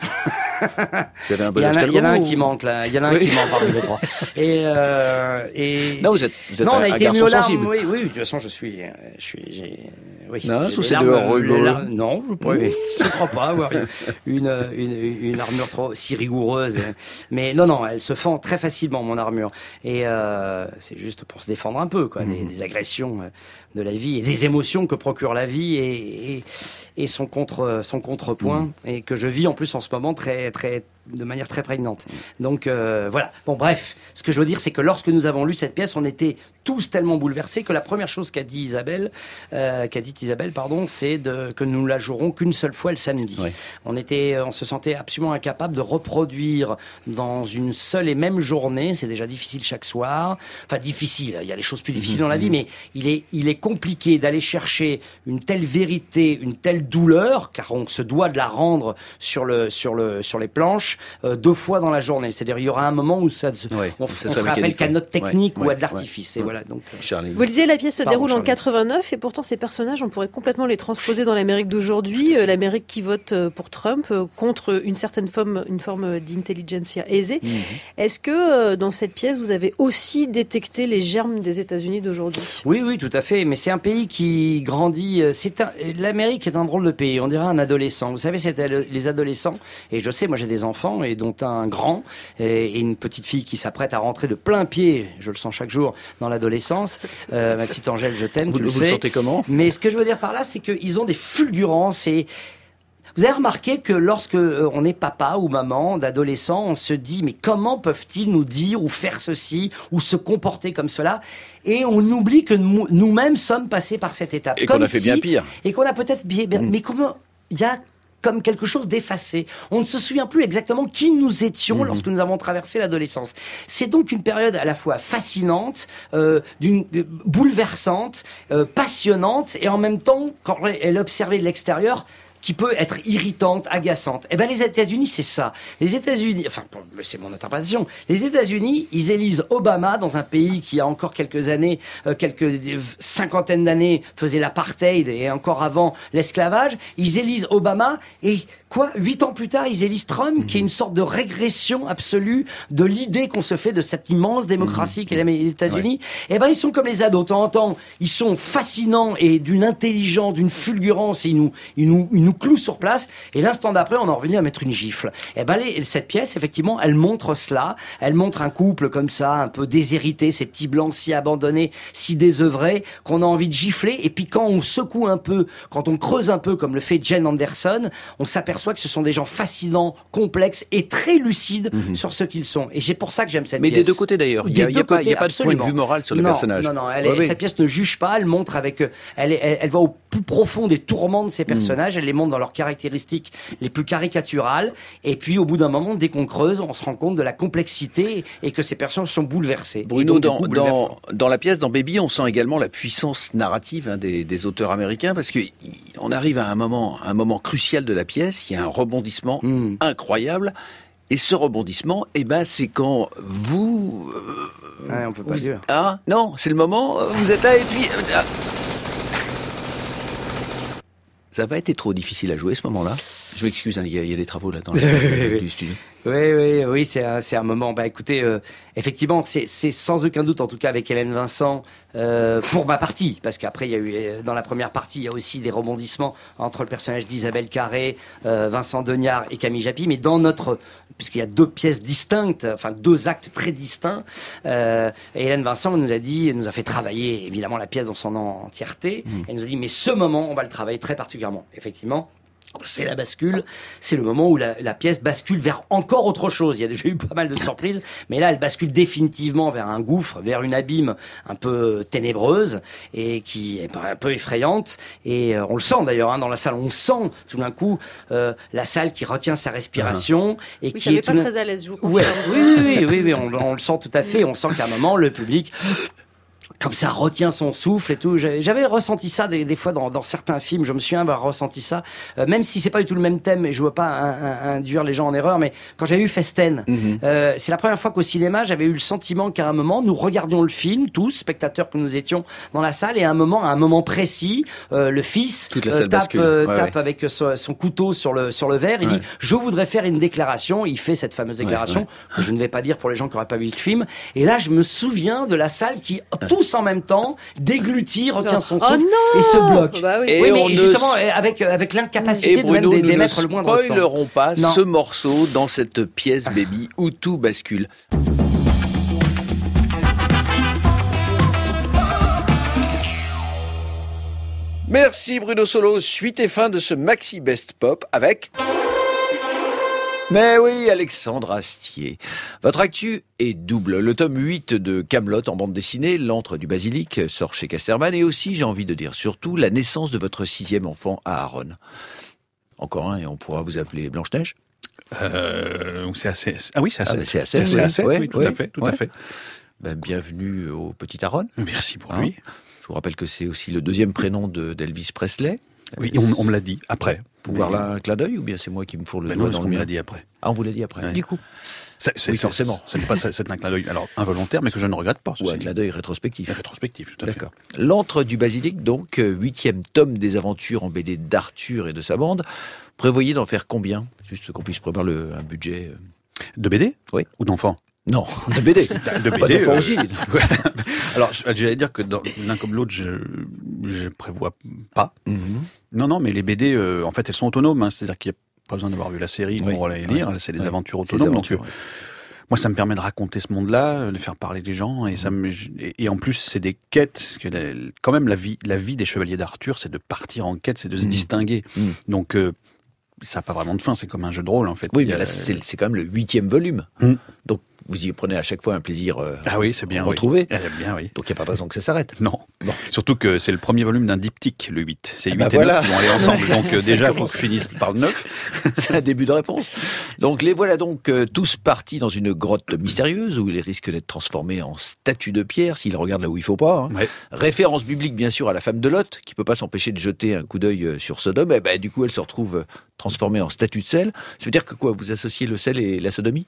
Vous avez un bon Il y en a, il y en a un ou... qui manque là. Il y en a un oui. qui manque parmi les trois. Et, euh, et non, vous êtes, vous êtes non, on a un, été un garçon sensible. Oui, oui. De toute façon, je suis, je suis, j'ai, oui. Non, j'ai c'est larmes, dehors, larmes, non, vous pouvez, je ne crois pas avoir une, une, une, une armure trop si rigoureuse. Mais non, non, elle se fend très facilement mon armure. Et euh, c'est juste pour se défendre un peu, quoi, mmh. des, des agressions de la vie et des émotions que procure la vie et, et, et son contre, son contrepoint mmh. et que je vis en plus en ce moment très, très, de manière très prégnante. Donc euh, voilà. Bon, bref, ce que je veux dire, c'est que lorsque nous avons lu cette pièce, on était tous tellement bouleversés que la première chose qu'a dit Isabelle, euh, qu'a dit Isabelle, pardon, c'est de, que nous la jouerons qu'une seule fois le samedi. Oui. On était, on se sentait absolument incapable de reproduire dans une seule et même journée. C'est déjà difficile chaque soir. Enfin, difficile. Il y a des choses plus difficiles mmh, dans la vie, mmh. mais il est, il est compliqué d'aller chercher une telle vérité, une telle douleur, car on se doit de la rendre sur le, sur le, sur les planches. Euh, deux fois dans la journée. C'est-à-dire, il y aura un moment où ça, ouais, on, ça on fera appel qu'à notre technique ouais, ou à de l'artifice. Ouais, et ouais. voilà. Donc, Charlie. Vous le disiez, la pièce se Pardon, déroule Charlie. en quatre-vingt-neuf et pourtant ces personnages, on pourrait complètement les transposer dans l'Amérique d'aujourd'hui, euh, l'Amérique qui vote euh, pour Trump euh, contre une certaine forme, une forme d'intelligentsia aisée. Mm-hmm. Est-ce que euh, dans cette pièce, vous avez aussi détecté les germes des États-Unis d'aujourd'hui ? Oui, oui, tout à fait. Mais c'est un pays qui grandit. C'est un... L'Amérique est un drôle de pays. On dirait un adolescent. Vous savez, c'est les adolescents. Et je sais, moi, j'ai des enfants. Et dont un grand et une petite fille qui s'apprête à rentrer de plein pied, je le sens chaque jour, dans l'adolescence. Euh, ma petite Angèle, je t'aime, vous, tu le vous sais. le sentez comment ? Mais ce que je veux dire par là, c'est qu'ils ont des fulgurances et vous avez remarqué que lorsque on est papa ou maman d'adolescent, on se dit mais comment peuvent-ils nous dire ou faire ceci ou se comporter comme cela ? Et on oublie que nous, nous-mêmes sommes passés par cette étape. Et comme qu'on a fait si, bien pire. Et qu'on a peut-être bien, bien mmh. mais comment il y a comme quelque chose d'effacé. On ne se souvient plus exactement qui nous étions mmh. lorsque nous avons traversé l'adolescence. C'est donc une période à la fois fascinante, euh, d'une, euh, bouleversante, euh, passionnante, et en même temps, quand elle observait de l'extérieur, qui peut être irritante, agaçante. Eh ben, les États-Unis, c'est ça. Les États-Unis, enfin, c'est mon interprétation. Les États-Unis, ils élisent Obama dans un pays qui, a encore quelques années, euh, quelques cinquantaines d'années, faisait l'apartheid et encore avant l'esclavage. Ils élisent Obama et, quoi, huit ans plus tard, ils élisent Trump, mmh. qui est une sorte de régression absolue de l'idée qu'on se fait de cette immense démocratie mmh. qu'est les États-Unis. Ouais. Eh ben, ils sont comme les ados. De temps en temps, ils sont fascinants et d'une intelligence, d'une fulgurance, et ils nous, ils nous, ils nous clouent sur place. Et l'instant d'après, on en revient à mettre une gifle. Eh ben, les, cette pièce, effectivement, elle montre cela. Elle montre un couple comme ça, un peu déshérité, ces petits blancs si abandonnés, si désœuvrés, qu'on a envie de gifler. Et puis quand on secoue un peu, quand on creuse un peu, comme le fait Jen Anderson, on s'aperçoit que ce sont des gens fascinants, complexes et très lucides mmh. sur ce qu'ils sont. Et c'est pour ça que j'aime cette Mais pièce. Mais des deux côtés d'ailleurs. Il n'y a, y a, pas, y a pas de point de vue moral sur les non, personnages. Non, non, elle est, ouais, cette pièce ne juge pas. Elle montre avec, elle, elle, elle va au plus profond des tourments de ces personnages. Mmh. Elle les montre dans leurs caractéristiques les plus caricaturales. Et puis, au bout d'un moment, dès qu'on creuse, on se rend compte de la complexité et que ces personnages sont bouleversés. Bruno, donc, dans, coup, dans, dans la pièce, dans Baby, on sent également la puissance narrative hein, des, des auteurs américains parce que on arrive à un moment, un moment crucial de la pièce. Il y a un rebondissement mmh. incroyable. Et ce rebondissement, eh ben, c'est quand vous... Euh, ouais, on peut pas vous, dire. Ah, non, c'est le moment, vous êtes là et puis... Euh, ah. Ça n'a pas été trop difficile à jouer ce moment-là. Je m'excuse, hein, il y, y a des travaux là dans le du studio. Oui, oui, oui, c'est un, c'est un moment. Bah, écoutez, euh, effectivement, c'est, c'est sans aucun doute, en tout cas avec Hélène Vincent, euh, pour ma partie, parce qu'après, il y a eu dans la première partie, il y a aussi des rebondissements entre le personnage d'Isabelle Carré, euh, Vincent Degnard et Camille Japy, mais dans notre, puisqu'il y a deux pièces distinctes, enfin deux actes très distincts, euh, Hélène Vincent nous a dit, nous a fait travailler évidemment la pièce dans son entièreté. Mmh. Elle nous a dit, mais ce moment, on va le travailler très particulièrement. Effectivement. c'est la bascule, c'est le moment où la, la pièce bascule vers encore autre chose. Il y a déjà eu pas mal de surprises, mais là, elle bascule définitivement vers un gouffre, vers une abîme un peu ténébreuse et qui est un peu effrayante. Et euh, on le sent d'ailleurs hein, dans la salle, on sent tout d'un coup euh, la salle qui retient sa respiration ah. et oui, qui ça n'est est pas tout... très à l'aise, je vous confirme. Ouais, oui, oui, oui, oui, oui on, on le sent tout à fait. On sent qu'à un moment, le public comme ça retient son souffle et tout. J'avais ressenti ça des, des fois dans, dans certains films. Je me souviens avoir ressenti ça, euh, même si c'est pas du tout le même thème et je veux pas un, un, induire les gens en erreur. Mais quand j'avais eu Festen, mm-hmm. euh, c'est la première fois qu'au cinéma j'avais eu le sentiment qu'à un moment nous regardions le film, tous spectateurs que nous étions dans la salle, et à un moment, à un moment précis, euh, le fils euh, tape, euh, ouais, tape ouais. avec son, son couteau sur le sur le verre. Il ouais. dit je voudrais faire une déclaration. Il fait cette fameuse déclaration ouais, ouais. que je ne vais pas dire pour les gens qui n'auraient pas vu le film. Et là, je me souviens de la salle qui tous en même temps déglutit, retient son souffle oh et se bloque. Bah oui. Et oui, mais justement ne... avec avec l'incapacité de même d'émettre le moindre son. Et Bruno, nous ne spoilerons pas non. ce morceau dans cette pièce Baby où tout bascule. Merci Bruno Solo. Suite et fin de ce Maxi Best Pop avec... Mais oui, Alexandre Astier. Votre actu est double. Le tome huit de Kaamelott en bande dessinée, L'antre du basilic, sort chez Casterman. Et aussi, j'ai envie de dire surtout, la naissance de votre sixième enfant, Aaron. Encore un, et on pourra vous appeler Blanche-Neige. Euh, c'est assez... Ah oui, c'est assez. Ah, c'est assez, c'est oui. assez Ouais, oui, tout ouais, à fait, tout ouais. à fait. Ben, bienvenue au petit Aaron. Merci pour hein. lui. Je vous rappelle que c'est aussi le deuxième prénom de, d'Elvis Presley. Oui, on, on me l'a dit après. Pouvoir là un clin d'œil ou bien c'est moi qui me fourre le ben doigt non, dans on le me mien. l'a dit après. Ah, on vous l'a dit après. Ouais. Du coup. C'est, c'est, oui, c'est, forcément. C'est, c'est, pas, c'est un clin d'œil alors involontaire, mais que je ne regrette pas. Ou un clin d'œil rétrospectif. Et rétrospectif, tout à D'accord. fait. L'antre du basilic, donc, huitième tome des aventures en B D d'Arthur et de sa bande. Prévoyez d'en faire combien? Juste qu'on puisse prévoir le, un budget. De B D? Oui. Ou d'enfants? Non, de B D. De B D. Pas d'enfants euh... aussi. Alors, j'allais dire que dans l'un comme l'autre, je, je prévois pas. Mm-hmm. Non, non, mais les B D, euh, en fait, elles sont autonomes. Hein, c'est-à-dire qu'il n'y a pas besoin d'avoir vu la série oui, pour les lire. Oui, c'est des oui, aventures autonomes. Aventures, donc, oui. Moi, ça me permet de raconter ce monde-là, de faire parler des gens, et ça me, et en plus, c'est des quêtes. Parce que la, quand même, la vie, la vie des chevaliers d'Arthur, c'est de partir en quête, c'est de se mmh. distinguer. Mmh. Donc, euh, ça n'a pas vraiment de fin. C'est comme un jeu de rôle, en fait. Oui, mais là, c'est, c'est quand même le huitième volume. Mmh. Donc, vous y prenez à chaque fois un plaisir euh, ah oui, c'est bien, retrouvé. Oui. bien, oui. Donc il n'y a pas de raison que ça s'arrête. Non. Bon. Surtout que c'est le premier volume d'un diptyque, le huit. C'est huit bah et voilà. neuf qui vont aller ensemble. ça, donc ça, déjà, il ça faut que je finisse par le neuf. C'est un début de réponse. Donc les voilà donc euh, tous partis dans une grotte mystérieuse où ils risquent d'être transformés en statues de pierre s'ils regardent là où il ne faut pas. Hein. Ouais. Référence biblique bien sûr à la femme de Lot qui ne peut pas s'empêcher de jeter un coup d'œil sur Sodome. Et ben, du coup elle se retrouve transformée en statue de sel. Ça veut dire que quoi? Vous associez le sel et la sodomie?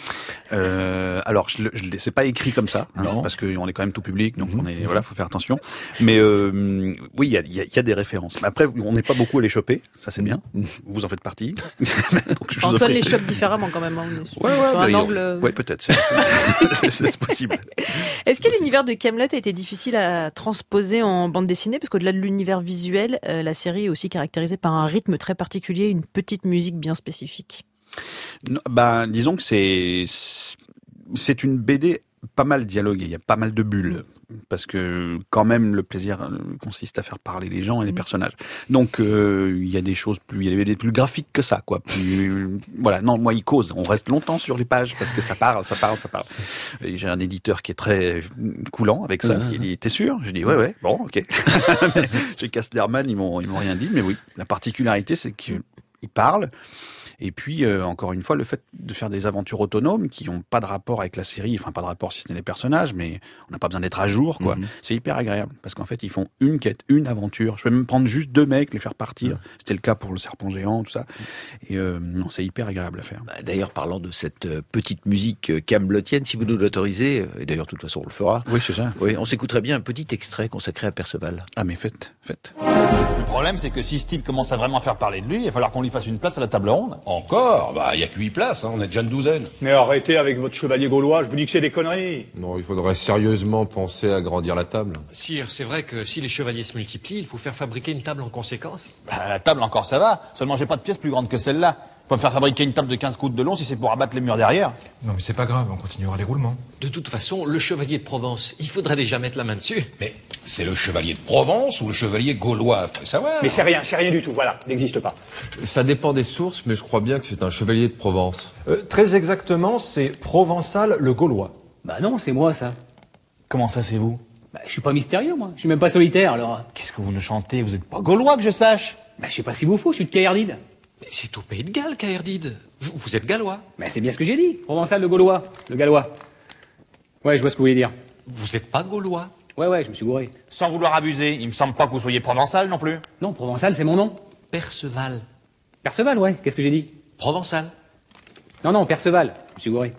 Euh, alors, je, je, c'est pas écrit comme ça, hein, parce qu'on est quand même tout public, donc mmh. on est, voilà, faut faire attention. Mais euh, oui, il y a, y, a, y a des références. Après, on n'est pas beaucoup à les choper, ça c'est bien. Mmh. Vous en faites partie. donc, je Antoine les chope différemment quand même. On est sur, ouais, ouais, sur un angle. On... Ouais, peut-être. C'est, c'est possible. Est-ce que l'univers de Kaamelott a été difficile à transposer en bande dessinée, parce qu'au-delà de l'univers visuel, euh, la série est aussi caractérisée par un rythme très particulier, une petite musique bien spécifique? Non, bah, disons que c'est c'est une B D pas mal dialoguée, il y a pas mal de bulles, parce que quand même le plaisir consiste à faire parler les gens et les personnages. Donc euh, il y a des choses plus, il y a des B D plus graphiques que ça, quoi. Plus, voilà, non, moi il cause, on reste longtemps sur les pages parce que ça parle, ça parle, ça parle. Et j'ai un éditeur qui est très coulant avec ça. Il dit, t'es sûr? Je dis ouais, ouais, bon, ok. Chez Casterman, ils m'ont ils m'ont rien dit, mais oui, la particularité c'est qu'ils parlent. Et puis, euh, encore une fois, le fait de faire des aventures autonomes qui n'ont pas de rapport avec la série, enfin pas de rapport si ce n'est les personnages, mais on n'a pas besoin d'être à jour, quoi. Mm-hmm. C'est hyper agréable, parce qu'en fait, ils font une quête, une aventure. Je peux même prendre juste deux mecs, les faire partir. Mm-hmm. C'était le cas pour le serpent géant, tout ça. Et euh, non, c'est hyper agréable à faire. Bah, d'ailleurs, parlant de cette euh, petite musique euh, camelottienne, si vous nous l'autorisez, euh, et d'ailleurs, de toute façon, on le fera. Oui, c'est ça. Oui, on s'écouterait bien un petit extrait consacré à Perceval. Ah, mais faites, faites. Le problème, c'est que si ce type commence à vraiment faire parler de lui, il va falloir qu'on lui fasse une place à la table ronde. Encore? Bah, il n'y a que huit places, hein. On est déjà une douzaine. Mais arrêtez avec votre chevalier gaulois, je vous dis que c'est des conneries. Non, il faudrait sérieusement penser à agrandir la table. Sire, c'est vrai que si les chevaliers se multiplient, il faut faire fabriquer une table en conséquence. Bah, la table encore ça va, seulement j'ai pas de pièce plus grande que celle-là. Faut me faire fabriquer une table de quinze coudes de long si c'est pour abattre les murs derrière. Non mais c'est pas grave, on continuera les roulements. De toute façon, le chevalier de Provence, il faudrait déjà mettre la main dessus. Mais C'est le chevalier de Provence ou le chevalier gaulois, faut savoir. Mais c'est rien, c'est rien du tout, voilà, il n'existe pas. Ça dépend des sources, mais je crois bien que c'est un chevalier de Provence. Euh, très exactement, c'est Provençal le Gaulois. Bah non, c'est moi ça. Comment ça, c'est vous? Bah je suis pas mystérieux moi, je suis même pas solitaire alors. Qu'est-ce que vous nous chantez? Vous êtes pas gaulois que je sache? Bah je sais pas si vous faut, je suis de Caerdide. Mais c'est au pays de Galles, Caerdide. Vous, vous êtes gallois. Bah c'est bien ce que j'ai dit, Provençal le Gaulois, le gallois. Ouais, je vois ce que vous voulez dire. Vous êtes pas gaulois. Ouais, ouais, je me suis gouré. Sans vouloir abuser, il me semble pas que vous soyez provençal non plus. Non, Provençal, c'est mon nom. Perceval. Perceval, ouais, qu'est-ce que j'ai dit? Provençal. Non, non, Perceval, je me suis gouré.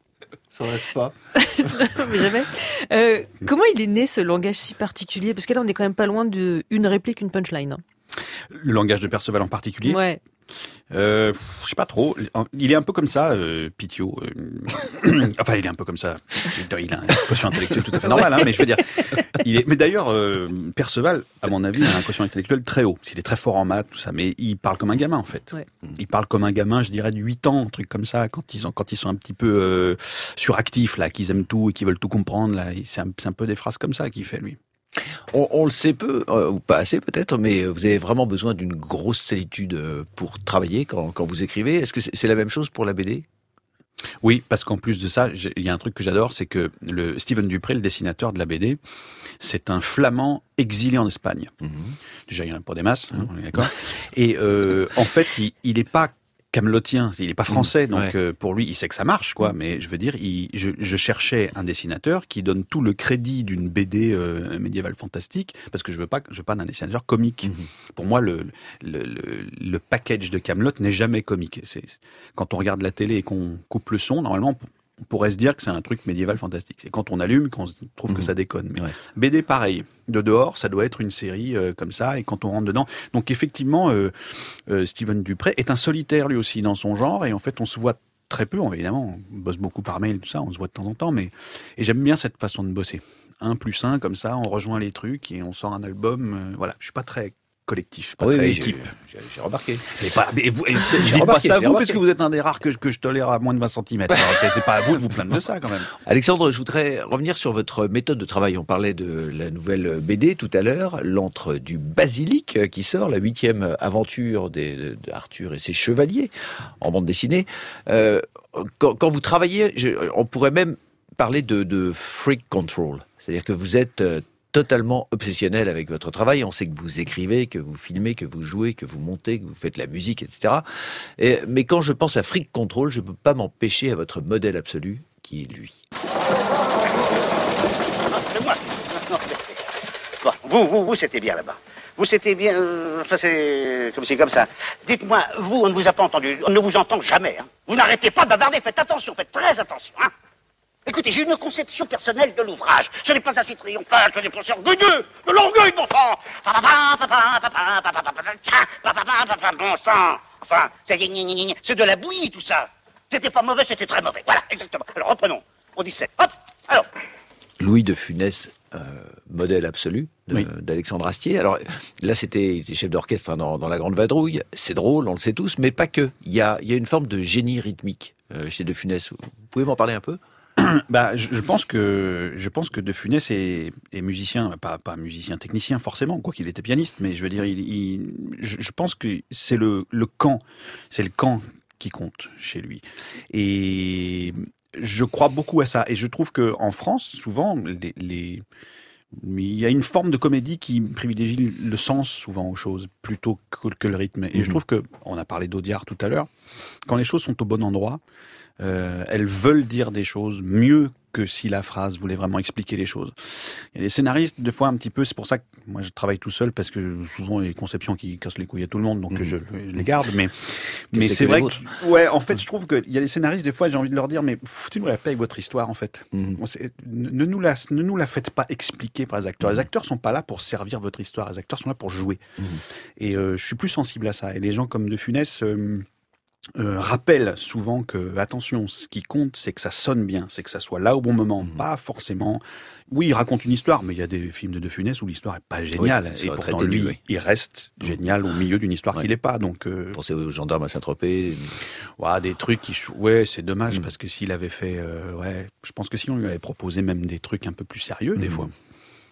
Ça reste pas. Non, mais jamais. Euh, comment il est né ce langage si particulier? Parce que là, on est quand même pas loin d'une réplique, une punchline. hein. Le langage de Perceval en particulier. Ouais. Euh, je sais pas trop. Il est un peu comme ça, euh, Pitio. Euh, enfin, il est un peu comme ça. Il a un quotient intellectuel tout à fait normal, hein, mais je veux dire. Il est. Mais d'ailleurs, euh, Perceval, à mon avis, a un quotient intellectuel très haut. Il est très fort en maths, tout ça, mais il parle comme un gamin en fait. Ouais. Il parle comme un gamin, je dirais, de huit ans, un truc comme ça, quand ils ont, quand ils sont un petit peu euh, suractifs là, qu'ils aiment tout et qu'ils veulent tout comprendre là. C'est un, c'est un peu des phrases comme ça qu'il fait lui. On, on le sait peu, euh, ou pas assez peut-être, mais vous avez vraiment besoin d'une grosse solitude euh, pour travailler quand, quand vous écrivez. Est-ce que c'est, c'est la même chose pour la B D? Oui, parce qu'en plus de ça, il y a un truc que j'adore, c'est que le Steven Dupré, le dessinateur de la B D, c'est un Flamand exilé en Espagne. Mmh. Déjà, il y en a pas des masses, hein, on est d'accord. Et euh, en fait, il, il est pas camelotien, il est pas français, donc ouais. euh, pour lui, il sait que ça marche, quoi. Mais je veux dire, il, je, je cherchais un dessinateur qui donne tout le crédit d'une B D euh, médiévale fantastique, parce que je veux pas, je veux pas d'un dessinateur comique. Mm-hmm. Pour moi, le, le, le, le package de Camelot n'est jamais comique. C'est, quand on regarde la télé et qu'on coupe le son, normalement, on pourrait se dire que c'est un truc médiéval fantastique. C'est quand on allume qu'on trouve mmh. que ça déconne. Mais ouais. B D, pareil. De dehors, ça doit être une série euh, comme ça, et quand on rentre dedans... Donc effectivement, euh, euh, Steven Dupré est un solitaire lui aussi dans son genre, et en fait on se voit très peu, évidemment, on bosse beaucoup par mail, tout ça, on se voit de temps en temps, mais et j'aime bien cette façon de bosser. Un plus un, comme ça, on rejoint les trucs, et on sort un album, euh, voilà. Je suis pas très collectif, pas oui, très oui, équipe. J'ai, j'ai remarqué. Mais pas, mais vous, dites pas ça à vous, parce que vous êtes un des rares que, que je tolère à moins de vingt centimètres. Alors, c'est pas à vous de vous plaindre de ça, quand même. Alexandre, je voudrais revenir sur votre méthode de travail. On parlait de la nouvelle B D tout à l'heure, L'Antre du Basilic, qui sort, la huitième aventure des, d'Arthur et ses chevaliers, en bande dessinée. Euh, quand, quand vous travaillez, je, on pourrait même parler de, de freak control. C'est-à-dire que vous êtes totalement obsessionnel avec votre travail. On sait que vous écrivez, que vous filmez, que vous jouez, que vous montez, que vous faites la musique, et cetera. Et, mais quand je pense à Freak Control, je ne peux pas m'empêcher à votre modèle absolu, qui est lui. Bon, vous, vous, vous, c'était bien là-bas. Vous, c'était bien... Euh, ça, c'est comme c'est comme ça. Dites-moi, vous, on ne vous a pas entendu. On ne vous entend jamais. Hein. Vous n'arrêtez pas de bavarder. Faites attention, faites très attention. Hein. Écoutez, j'ai une conception personnelle de l'ouvrage. Ce n'est pas assez triomphal, ce n'est pas assez orgueilleux. De l'orgueil, bon sang. Bon sang. Enfin, c'est de la bouillie, tout ça. C'était pas mauvais, c'était très mauvais. Voilà, exactement. Alors, reprenons. On dit sept. Hop, alors. Louis de Funès, euh, modèle absolu de, oui. d'Alexandre Astier. Alors là, c'était chef d'orchestre hein, dans, dans La Grande Vadrouille. C'est drôle, on le sait tous, mais pas que. Il y a, il y a une forme de génie rythmique euh, chez de Funès. Vous pouvez m'en parler un peu ? Bah, je, je pense que je pense que De Funès est, est musicien, pas pas musicien technicien forcément, quoi qu'il était pianiste, mais je veux dire, il, il je, je pense que c'est le le camp, c'est le camp qui compte chez lui. Et je crois beaucoup à ça. Et je trouve que en France, souvent, les, les il y a une forme de comédie qui privilégie le sens souvent aux choses plutôt que, que le rythme. Et mmh. je trouve que, on a parlé d'Audiard tout à l'heure, quand les choses sont au bon endroit, euh, elles veulent dire des choses mieux que si la phrase voulait vraiment expliquer les choses. Il y a des scénaristes, des fois, un petit peu, c'est pour ça que moi je travaille tout seul, parce que souvent il y a des conceptions qui cassent les couilles à tout le monde, donc mmh. je, je les garde, mais, mais c'est, c'est vrai que, ouais, en fait, je trouve qu'il y a des scénaristes, des fois, j'ai envie de leur dire, mais foutez-nous la paix avec votre histoire, en fait. Mmh. Ne, ne, nous la, ne nous la faites pas expliquer par les acteurs. Les acteurs sont pas là pour servir votre histoire, les acteurs sont là pour jouer. Mmh. Et euh, je suis plus sensible à ça. Et les gens comme De Funès, euh, Euh, rappelle souvent que, attention, ce qui compte, c'est que ça sonne bien, c'est que ça soit là au bon moment, mmh. pas forcément... Oui, il raconte une histoire, mais il y a des films de De Funès où l'histoire est pas géniale, oui, et pourtant lui, oui. il reste mmh. génial au milieu d'une histoire ouais. qu'il n'est pas, donc... Euh... Pensez aux gendarmes à Saint-Tropez... Ouais, des trucs qui... Ouais, c'est dommage, mmh. parce que s'il avait fait... Euh, ouais, je pense que si on lui avait proposé même des trucs un peu plus sérieux, mmh. des fois...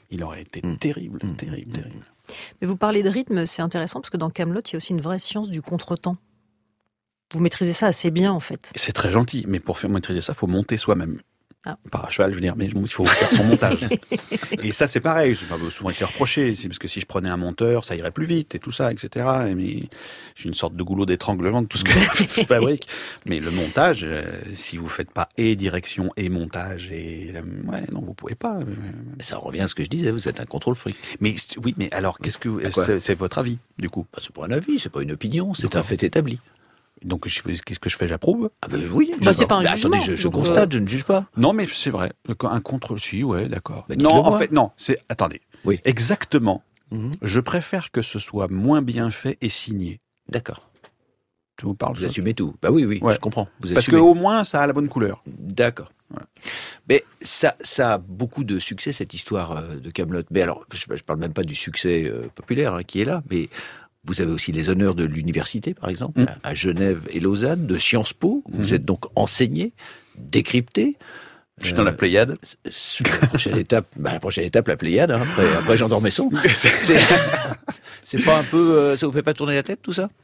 Il aurait été Mmh. terrible, mmh. terrible, mmh. terrible. Mais vous parlez de rythme, c'est intéressant parce que dans Kaamelott, il y a aussi une vraie science du contretemps. Vous maîtrisez ça assez bien, en fait. C'est très gentil, mais pour faire maîtriser ça, il faut monter soi-même. Ah. Pas à cheval, je veux dire, mais il faut faire son montage. Et ça, c'est pareil. C'est pas souvent été reproché. C'est parce que si je prenais un monteur, ça irait plus vite et tout ça, et cetera. Mais j'ai une sorte de goulot d'étranglement de tout ce que je fabrique. Mais le montage, euh, si vous faites pas et direction et montage et ouais, non, vous pouvez pas. Ça revient à ce que je disais. Vous êtes un contrôle freak. Mais oui, mais alors, qu'est-ce que c'est, c'est votre avis du coup? Bah, c'est pas un avis, c'est pas une opinion, c'est D'accord. un fait établi. Donc, je, qu'est-ce que je fais? J'approuve? Ah ben oui. Bah, c'est pas un bah, jugement. Attendez, je, je donc, constate, euh... je ne juge pas. Non, mais c'est vrai. Un contre, si, ouais, d'accord. Bah, non, en moi. fait, non. C'est, attendez. Oui. Exactement. Mm-hmm. Je préfère que ce soit moins bien fait et signé. D'accord. Je vous parle. Vous assumez tout. Bah oui, oui, ouais. je comprends. Vous Parce qu'au moins, ça a la bonne couleur. D'accord. Voilà. Mais ça, ça a beaucoup de succès, cette histoire de Kaamelott. Mais alors, je, je parle même pas du succès euh, populaire hein, qui est là, mais vous avez aussi les honneurs de l'université, par exemple, mmh. à Genève et Lausanne, de Sciences Po. Vous mmh. êtes donc enseigné, décrypté. Je suis euh, dans la Pléiade. La prochaine étape, bah, la prochaine étape, la Pléiade. Hein, après, après Jean d'Ormesson. c'est, c'est pas un peu, euh, ça vous fait pas tourner la tête tout ça?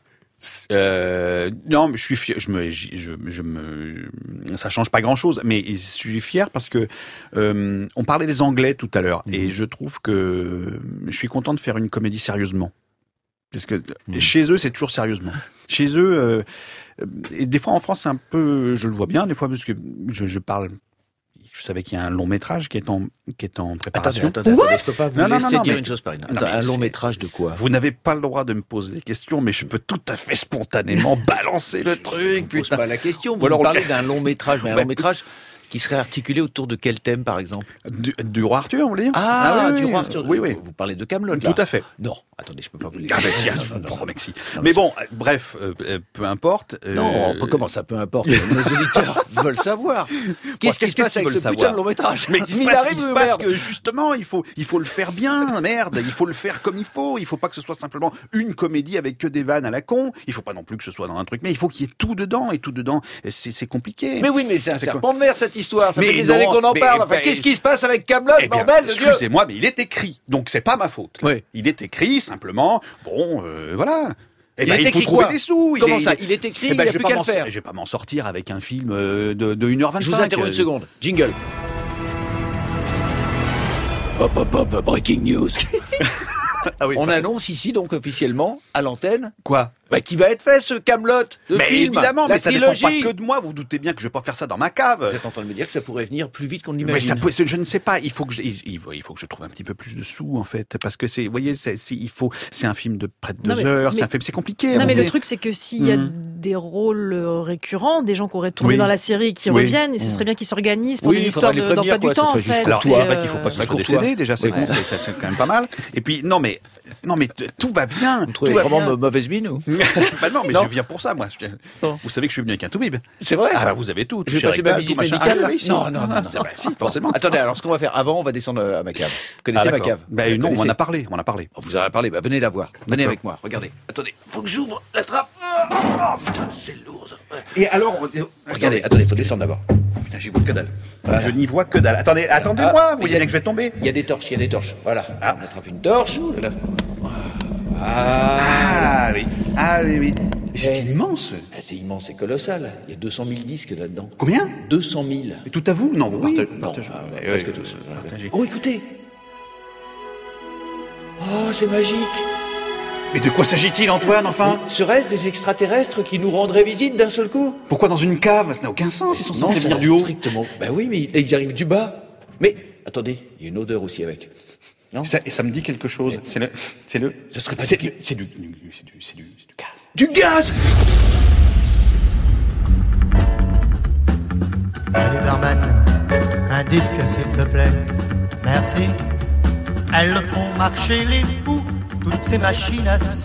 Euh, non, mais je suis fier. Je me, je, je, je me, ça change pas grand-chose, mais je suis fier parce que euh, on parlait des Anglais tout à l'heure, mmh. et je trouve que je suis content de faire une comédie sérieusement. Parce que mmh. chez eux, c'est toujours sérieusement. Chez eux, euh, et des fois en France, c'est un peu, je le vois bien, des fois parce que je, je parle. Vous savez qu'il y a un long métrage qui est en qui est en préparation. Attendez, attendez, attendez, je peux pas vous non, laisser non, non, dire mais, une chose pareille. Non, un long métrage de quoi? Vous n'avez pas le droit de me poser des questions, mais je peux tout à fait spontanément balancer le truc. Je ne pose pas la question. Vous, vous parlez d'un long métrage, mais un bah, long métrage qui serait articulé autour de quel thème, par exemple? Du, du Roi Arthur, vous voulez dire? Ah, ah oui, du oui, Roi Arthur. Oui, oui. Vous, vous parlez de Kaamelott, tout à fait. Non, attendez, je peux pas vous laisser. Ah ben si, je vous promets que si. Mais bon, bref, euh, peu importe. Euh... Non, comment ça, peu importe? Nos auditeurs veulent savoir. Qu'est-ce qui se passe avec ce putain de long métrage? Mais il se passe, il se passe que justement, il faut, il faut le faire bien, merde. Il faut le faire comme il faut. Il faut pas que ce soit simplement une comédie avec que des vannes à la con. Il faut pas non plus que ce soit dans un truc, mais il faut qu'il y ait tout dedans, et tout dedans, c'est, c'est compliqué. Mais oui, mais c'est un c'est serpent de mer, cette histoire. Ça mais fait des non, années qu'on en mais, parle. Enfin, bah, qu'est-ce qui se passe avec Kaamelott, eh bien, bordel de Dieu? Excusez-moi, mais il est écrit, donc c'est pas ma faute. Oui. Il est écrit, simplement, bon, euh, voilà. Eh il, ben, il faut trouver des sous. Comment il ça? est, Il est écrit, eh ben, il n'y a plus qu'à le faire. Je vais pas m'en sortir avec un film de, de une heure vingt-cinq. Je vous interromps une seconde. Jingle. Hop, hop, hop, breaking news. Ah oui, on annonce ici donc officiellement à l'antenne quoi bah, qui va être fait ce Kaamelott de mais film. Évidemment, la mais ça trilogie. dépend pas que de moi. Vous doutez bien que je vais pas faire ça dans ma cave. Vous êtes en train de me dire que ça pourrait venir plus vite qu'on l'imagine. Mais ça peut, je ne sais pas. Il faut que je, il, il faut que je trouve un petit peu plus de sous en fait, parce que c'est, vous voyez, c'est, c'est, il faut, c'est un film de près de deux non, mais, heures. Mais, c'est un film, c'est compliqué. Non mais le truc c'est que s'il y a mmh. des rôles récurrents, des gens qui auraient tourné oui. dans la série qui oui. reviennent, et ce serait bien qu'ils s'organisent pour oui, des histoires de, dans pas du temps en fait. Alors c'est vrai qu'il faut pas se décéder déjà, c'est con, c'est quand même pas mal. Et puis non mais, non mais tout va bien. Vous trouvez vraiment mauvaise mine ou? Bah non mais je viens pour ça moi. Non. Vous savez que je suis venu avec un toubib. C'est vrai. Ah bah vous avez tout. Je vais passer ma visite médicale. Ah, oui, non, non, non, non. Bah, si, forcément. Attendez, alors ce qu'on va faire avant, on va descendre à ma cave. Vous connaissez ah, ma cave? Bah non, connaissez? on en a parlé, on en a parlé. Oh, vous en avez parlé, bah venez la voir. Venez avec moi, regardez. Attendez, faut que j'ouvre la trappe. Oh putain, c'est lourd ça. Et alors, regardez, attendez, faut descendre d'abord. Putain, j'y vois que dalle. Voilà. Je n'y vois que dalle. Attendez, attendez-moi, vous voyez bien que je vais tomber. Il y a des torches, il y a des torches. Voilà. Ah. On attrape une torche. Ah, ah oui, ah oui, oui. C'est eh, immense. C'est immense, c'est colossal. Il y a deux cent mille disques là-dedans. Combien? deux cent mille. Et tout à vous? Non, vous oui, partagez. Non, partagez. Ah, ouais, presque tous. Partagez. Oh, écoutez. Oh, c'est magique. Mais de quoi s'agit-il, Antoine, enfin? Serait-ce des extraterrestres qui nous rendraient visite d'un seul coup? Pourquoi dans une cave? Ça n'a aucun sens, ils sont censés venir du haut. Strictement. Ben oui, mais ils arrivent du bas. Mais, attendez, il y a une odeur aussi avec. Non? Ça, ça me dit quelque chose. C'est le, c'est le. Ce serait pas c'est, du... c'est du, c'est du, c'est du, c'est du gaz. Du gaz! Salut barman, un disque s'il te plaît. Merci. Elles font marcher les fous, toutes ces machines à sous.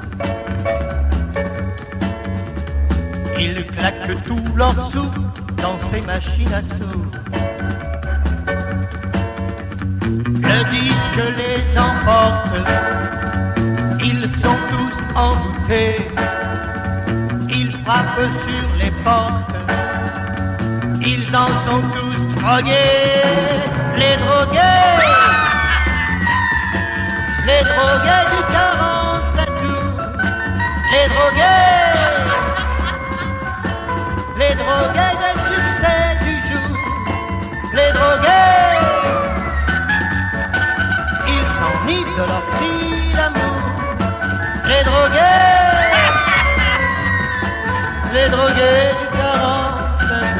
Ils claquent tous leurs sous dans ces machines à sous. Le disque les emporte, ils sont tous envoûtés, ils frappent sur les portes, ils en sont tous drogués, les drogués. s'enivrent de leurs cris d'amour. Les drogués, les drogués du quarante-cinq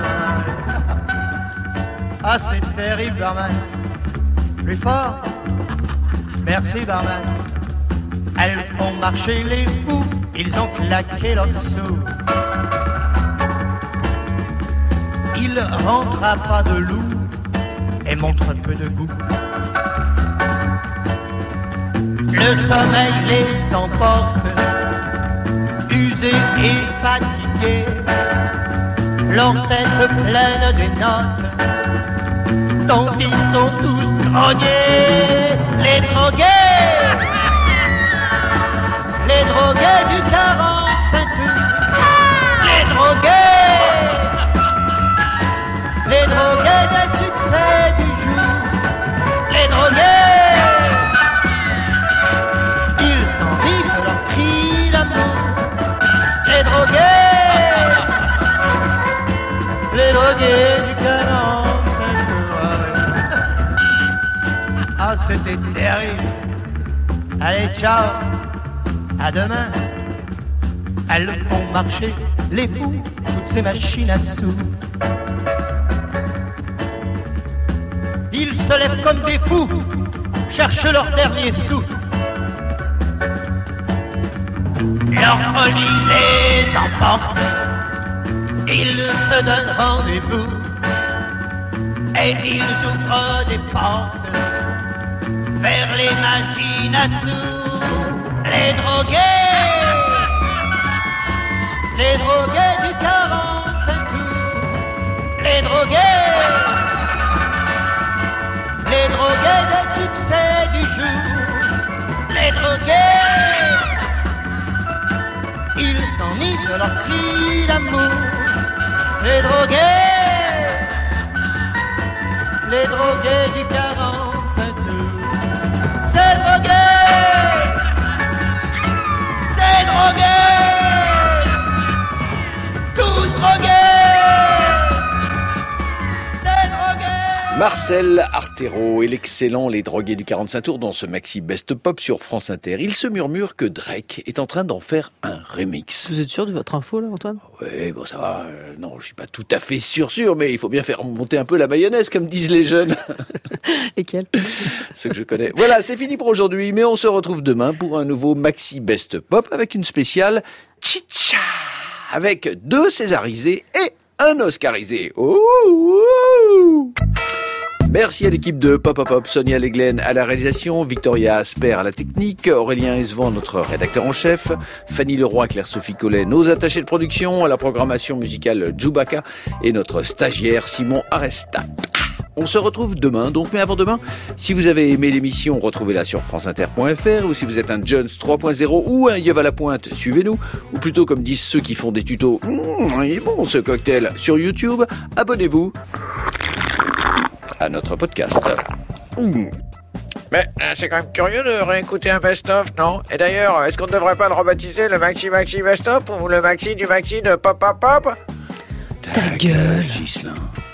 heures. Ah, c'est terrible, barman. Plus fort. Merci, barman. Elles font marcher les fous, ils ont claqué leurs sous. Il rentre à pas de loup et montre un peu de goût. Le sommeil les emporte, usés et fatigués, leurs têtes pleines des notes dont ils sont tous drogués. Les drogués, les drogués du quarante-cinq heures, les drogués, les drogués des succès du jour, les drogués, ils s'enivent de leurs cris d'amour, les drogués, les drogués du quarante-cinq heures. Ah, c'était terrible. Allez, ciao, à demain. Elles font marcher les fous, toutes ces machines à sous. Ils se lèvent comme des fous, cherchent leur dernier sou. Leur folie les emporte, ils se donnent rendez-vous et ils ouvrent des portes vers les machines à sous. Les drogués, les drogués du quarante-cinq heures, les drogués, les drogués des succès du jour, les drogués, ils s'enivrent de leurs cris d'amour, les drogués, les drogués du quarante-cinq heures, c'est drogué, c'est drogué, tous drogués, c'est drogué. Marcel Artero et l'excellent Les Drogués du quarante-cinq tours dans ce maxi Best Pop sur France Inter. Il se murmure que Drake est en train d'en faire un remix. Vous êtes sûr de votre info là, Antoine? Oui, bon ça va. Euh, non, je suis pas tout à fait sûr sûr, mais il faut bien faire monter un peu la mayonnaise, comme disent les jeunes. Lesquels? Ceux que je connais. Voilà, c'est fini pour aujourd'hui, mais on se retrouve demain pour un nouveau maxi Best Pop avec une spéciale Chicha, avec deux Césarisés et un Oscarisé. Ouh. Merci à l'équipe de Pop Pop Pop, Sonia Leglen à la réalisation, Victoria Asper à la technique, Aurélien Esvan, notre rédacteur en chef, Fanny Leroy, Claire-Sophie Collet, nos attachés de production, à la programmation musicale Djoubaka et notre stagiaire Simon Aresta. On se retrouve demain, donc, mais avant demain, si vous avez aimé l'émission, retrouvez-la sur franceinter point f r, ou si vous êtes un Jones trois point zéro ou un Yves à la pointe, suivez-nous, ou plutôt comme disent ceux qui font des tutos, mmh, il est bon ce cocktail, sur YouTube, abonnez-vous à notre podcast. Mmh. Mais euh, c'est quand même curieux de réécouter un best-of, non? Et d'ailleurs, est-ce qu'on ne devrait pas le rebaptiser le Maxi Maxi Best-of ou le Maxi du Maxi de Pop Pop Pop? Ta gueule, Ghislain.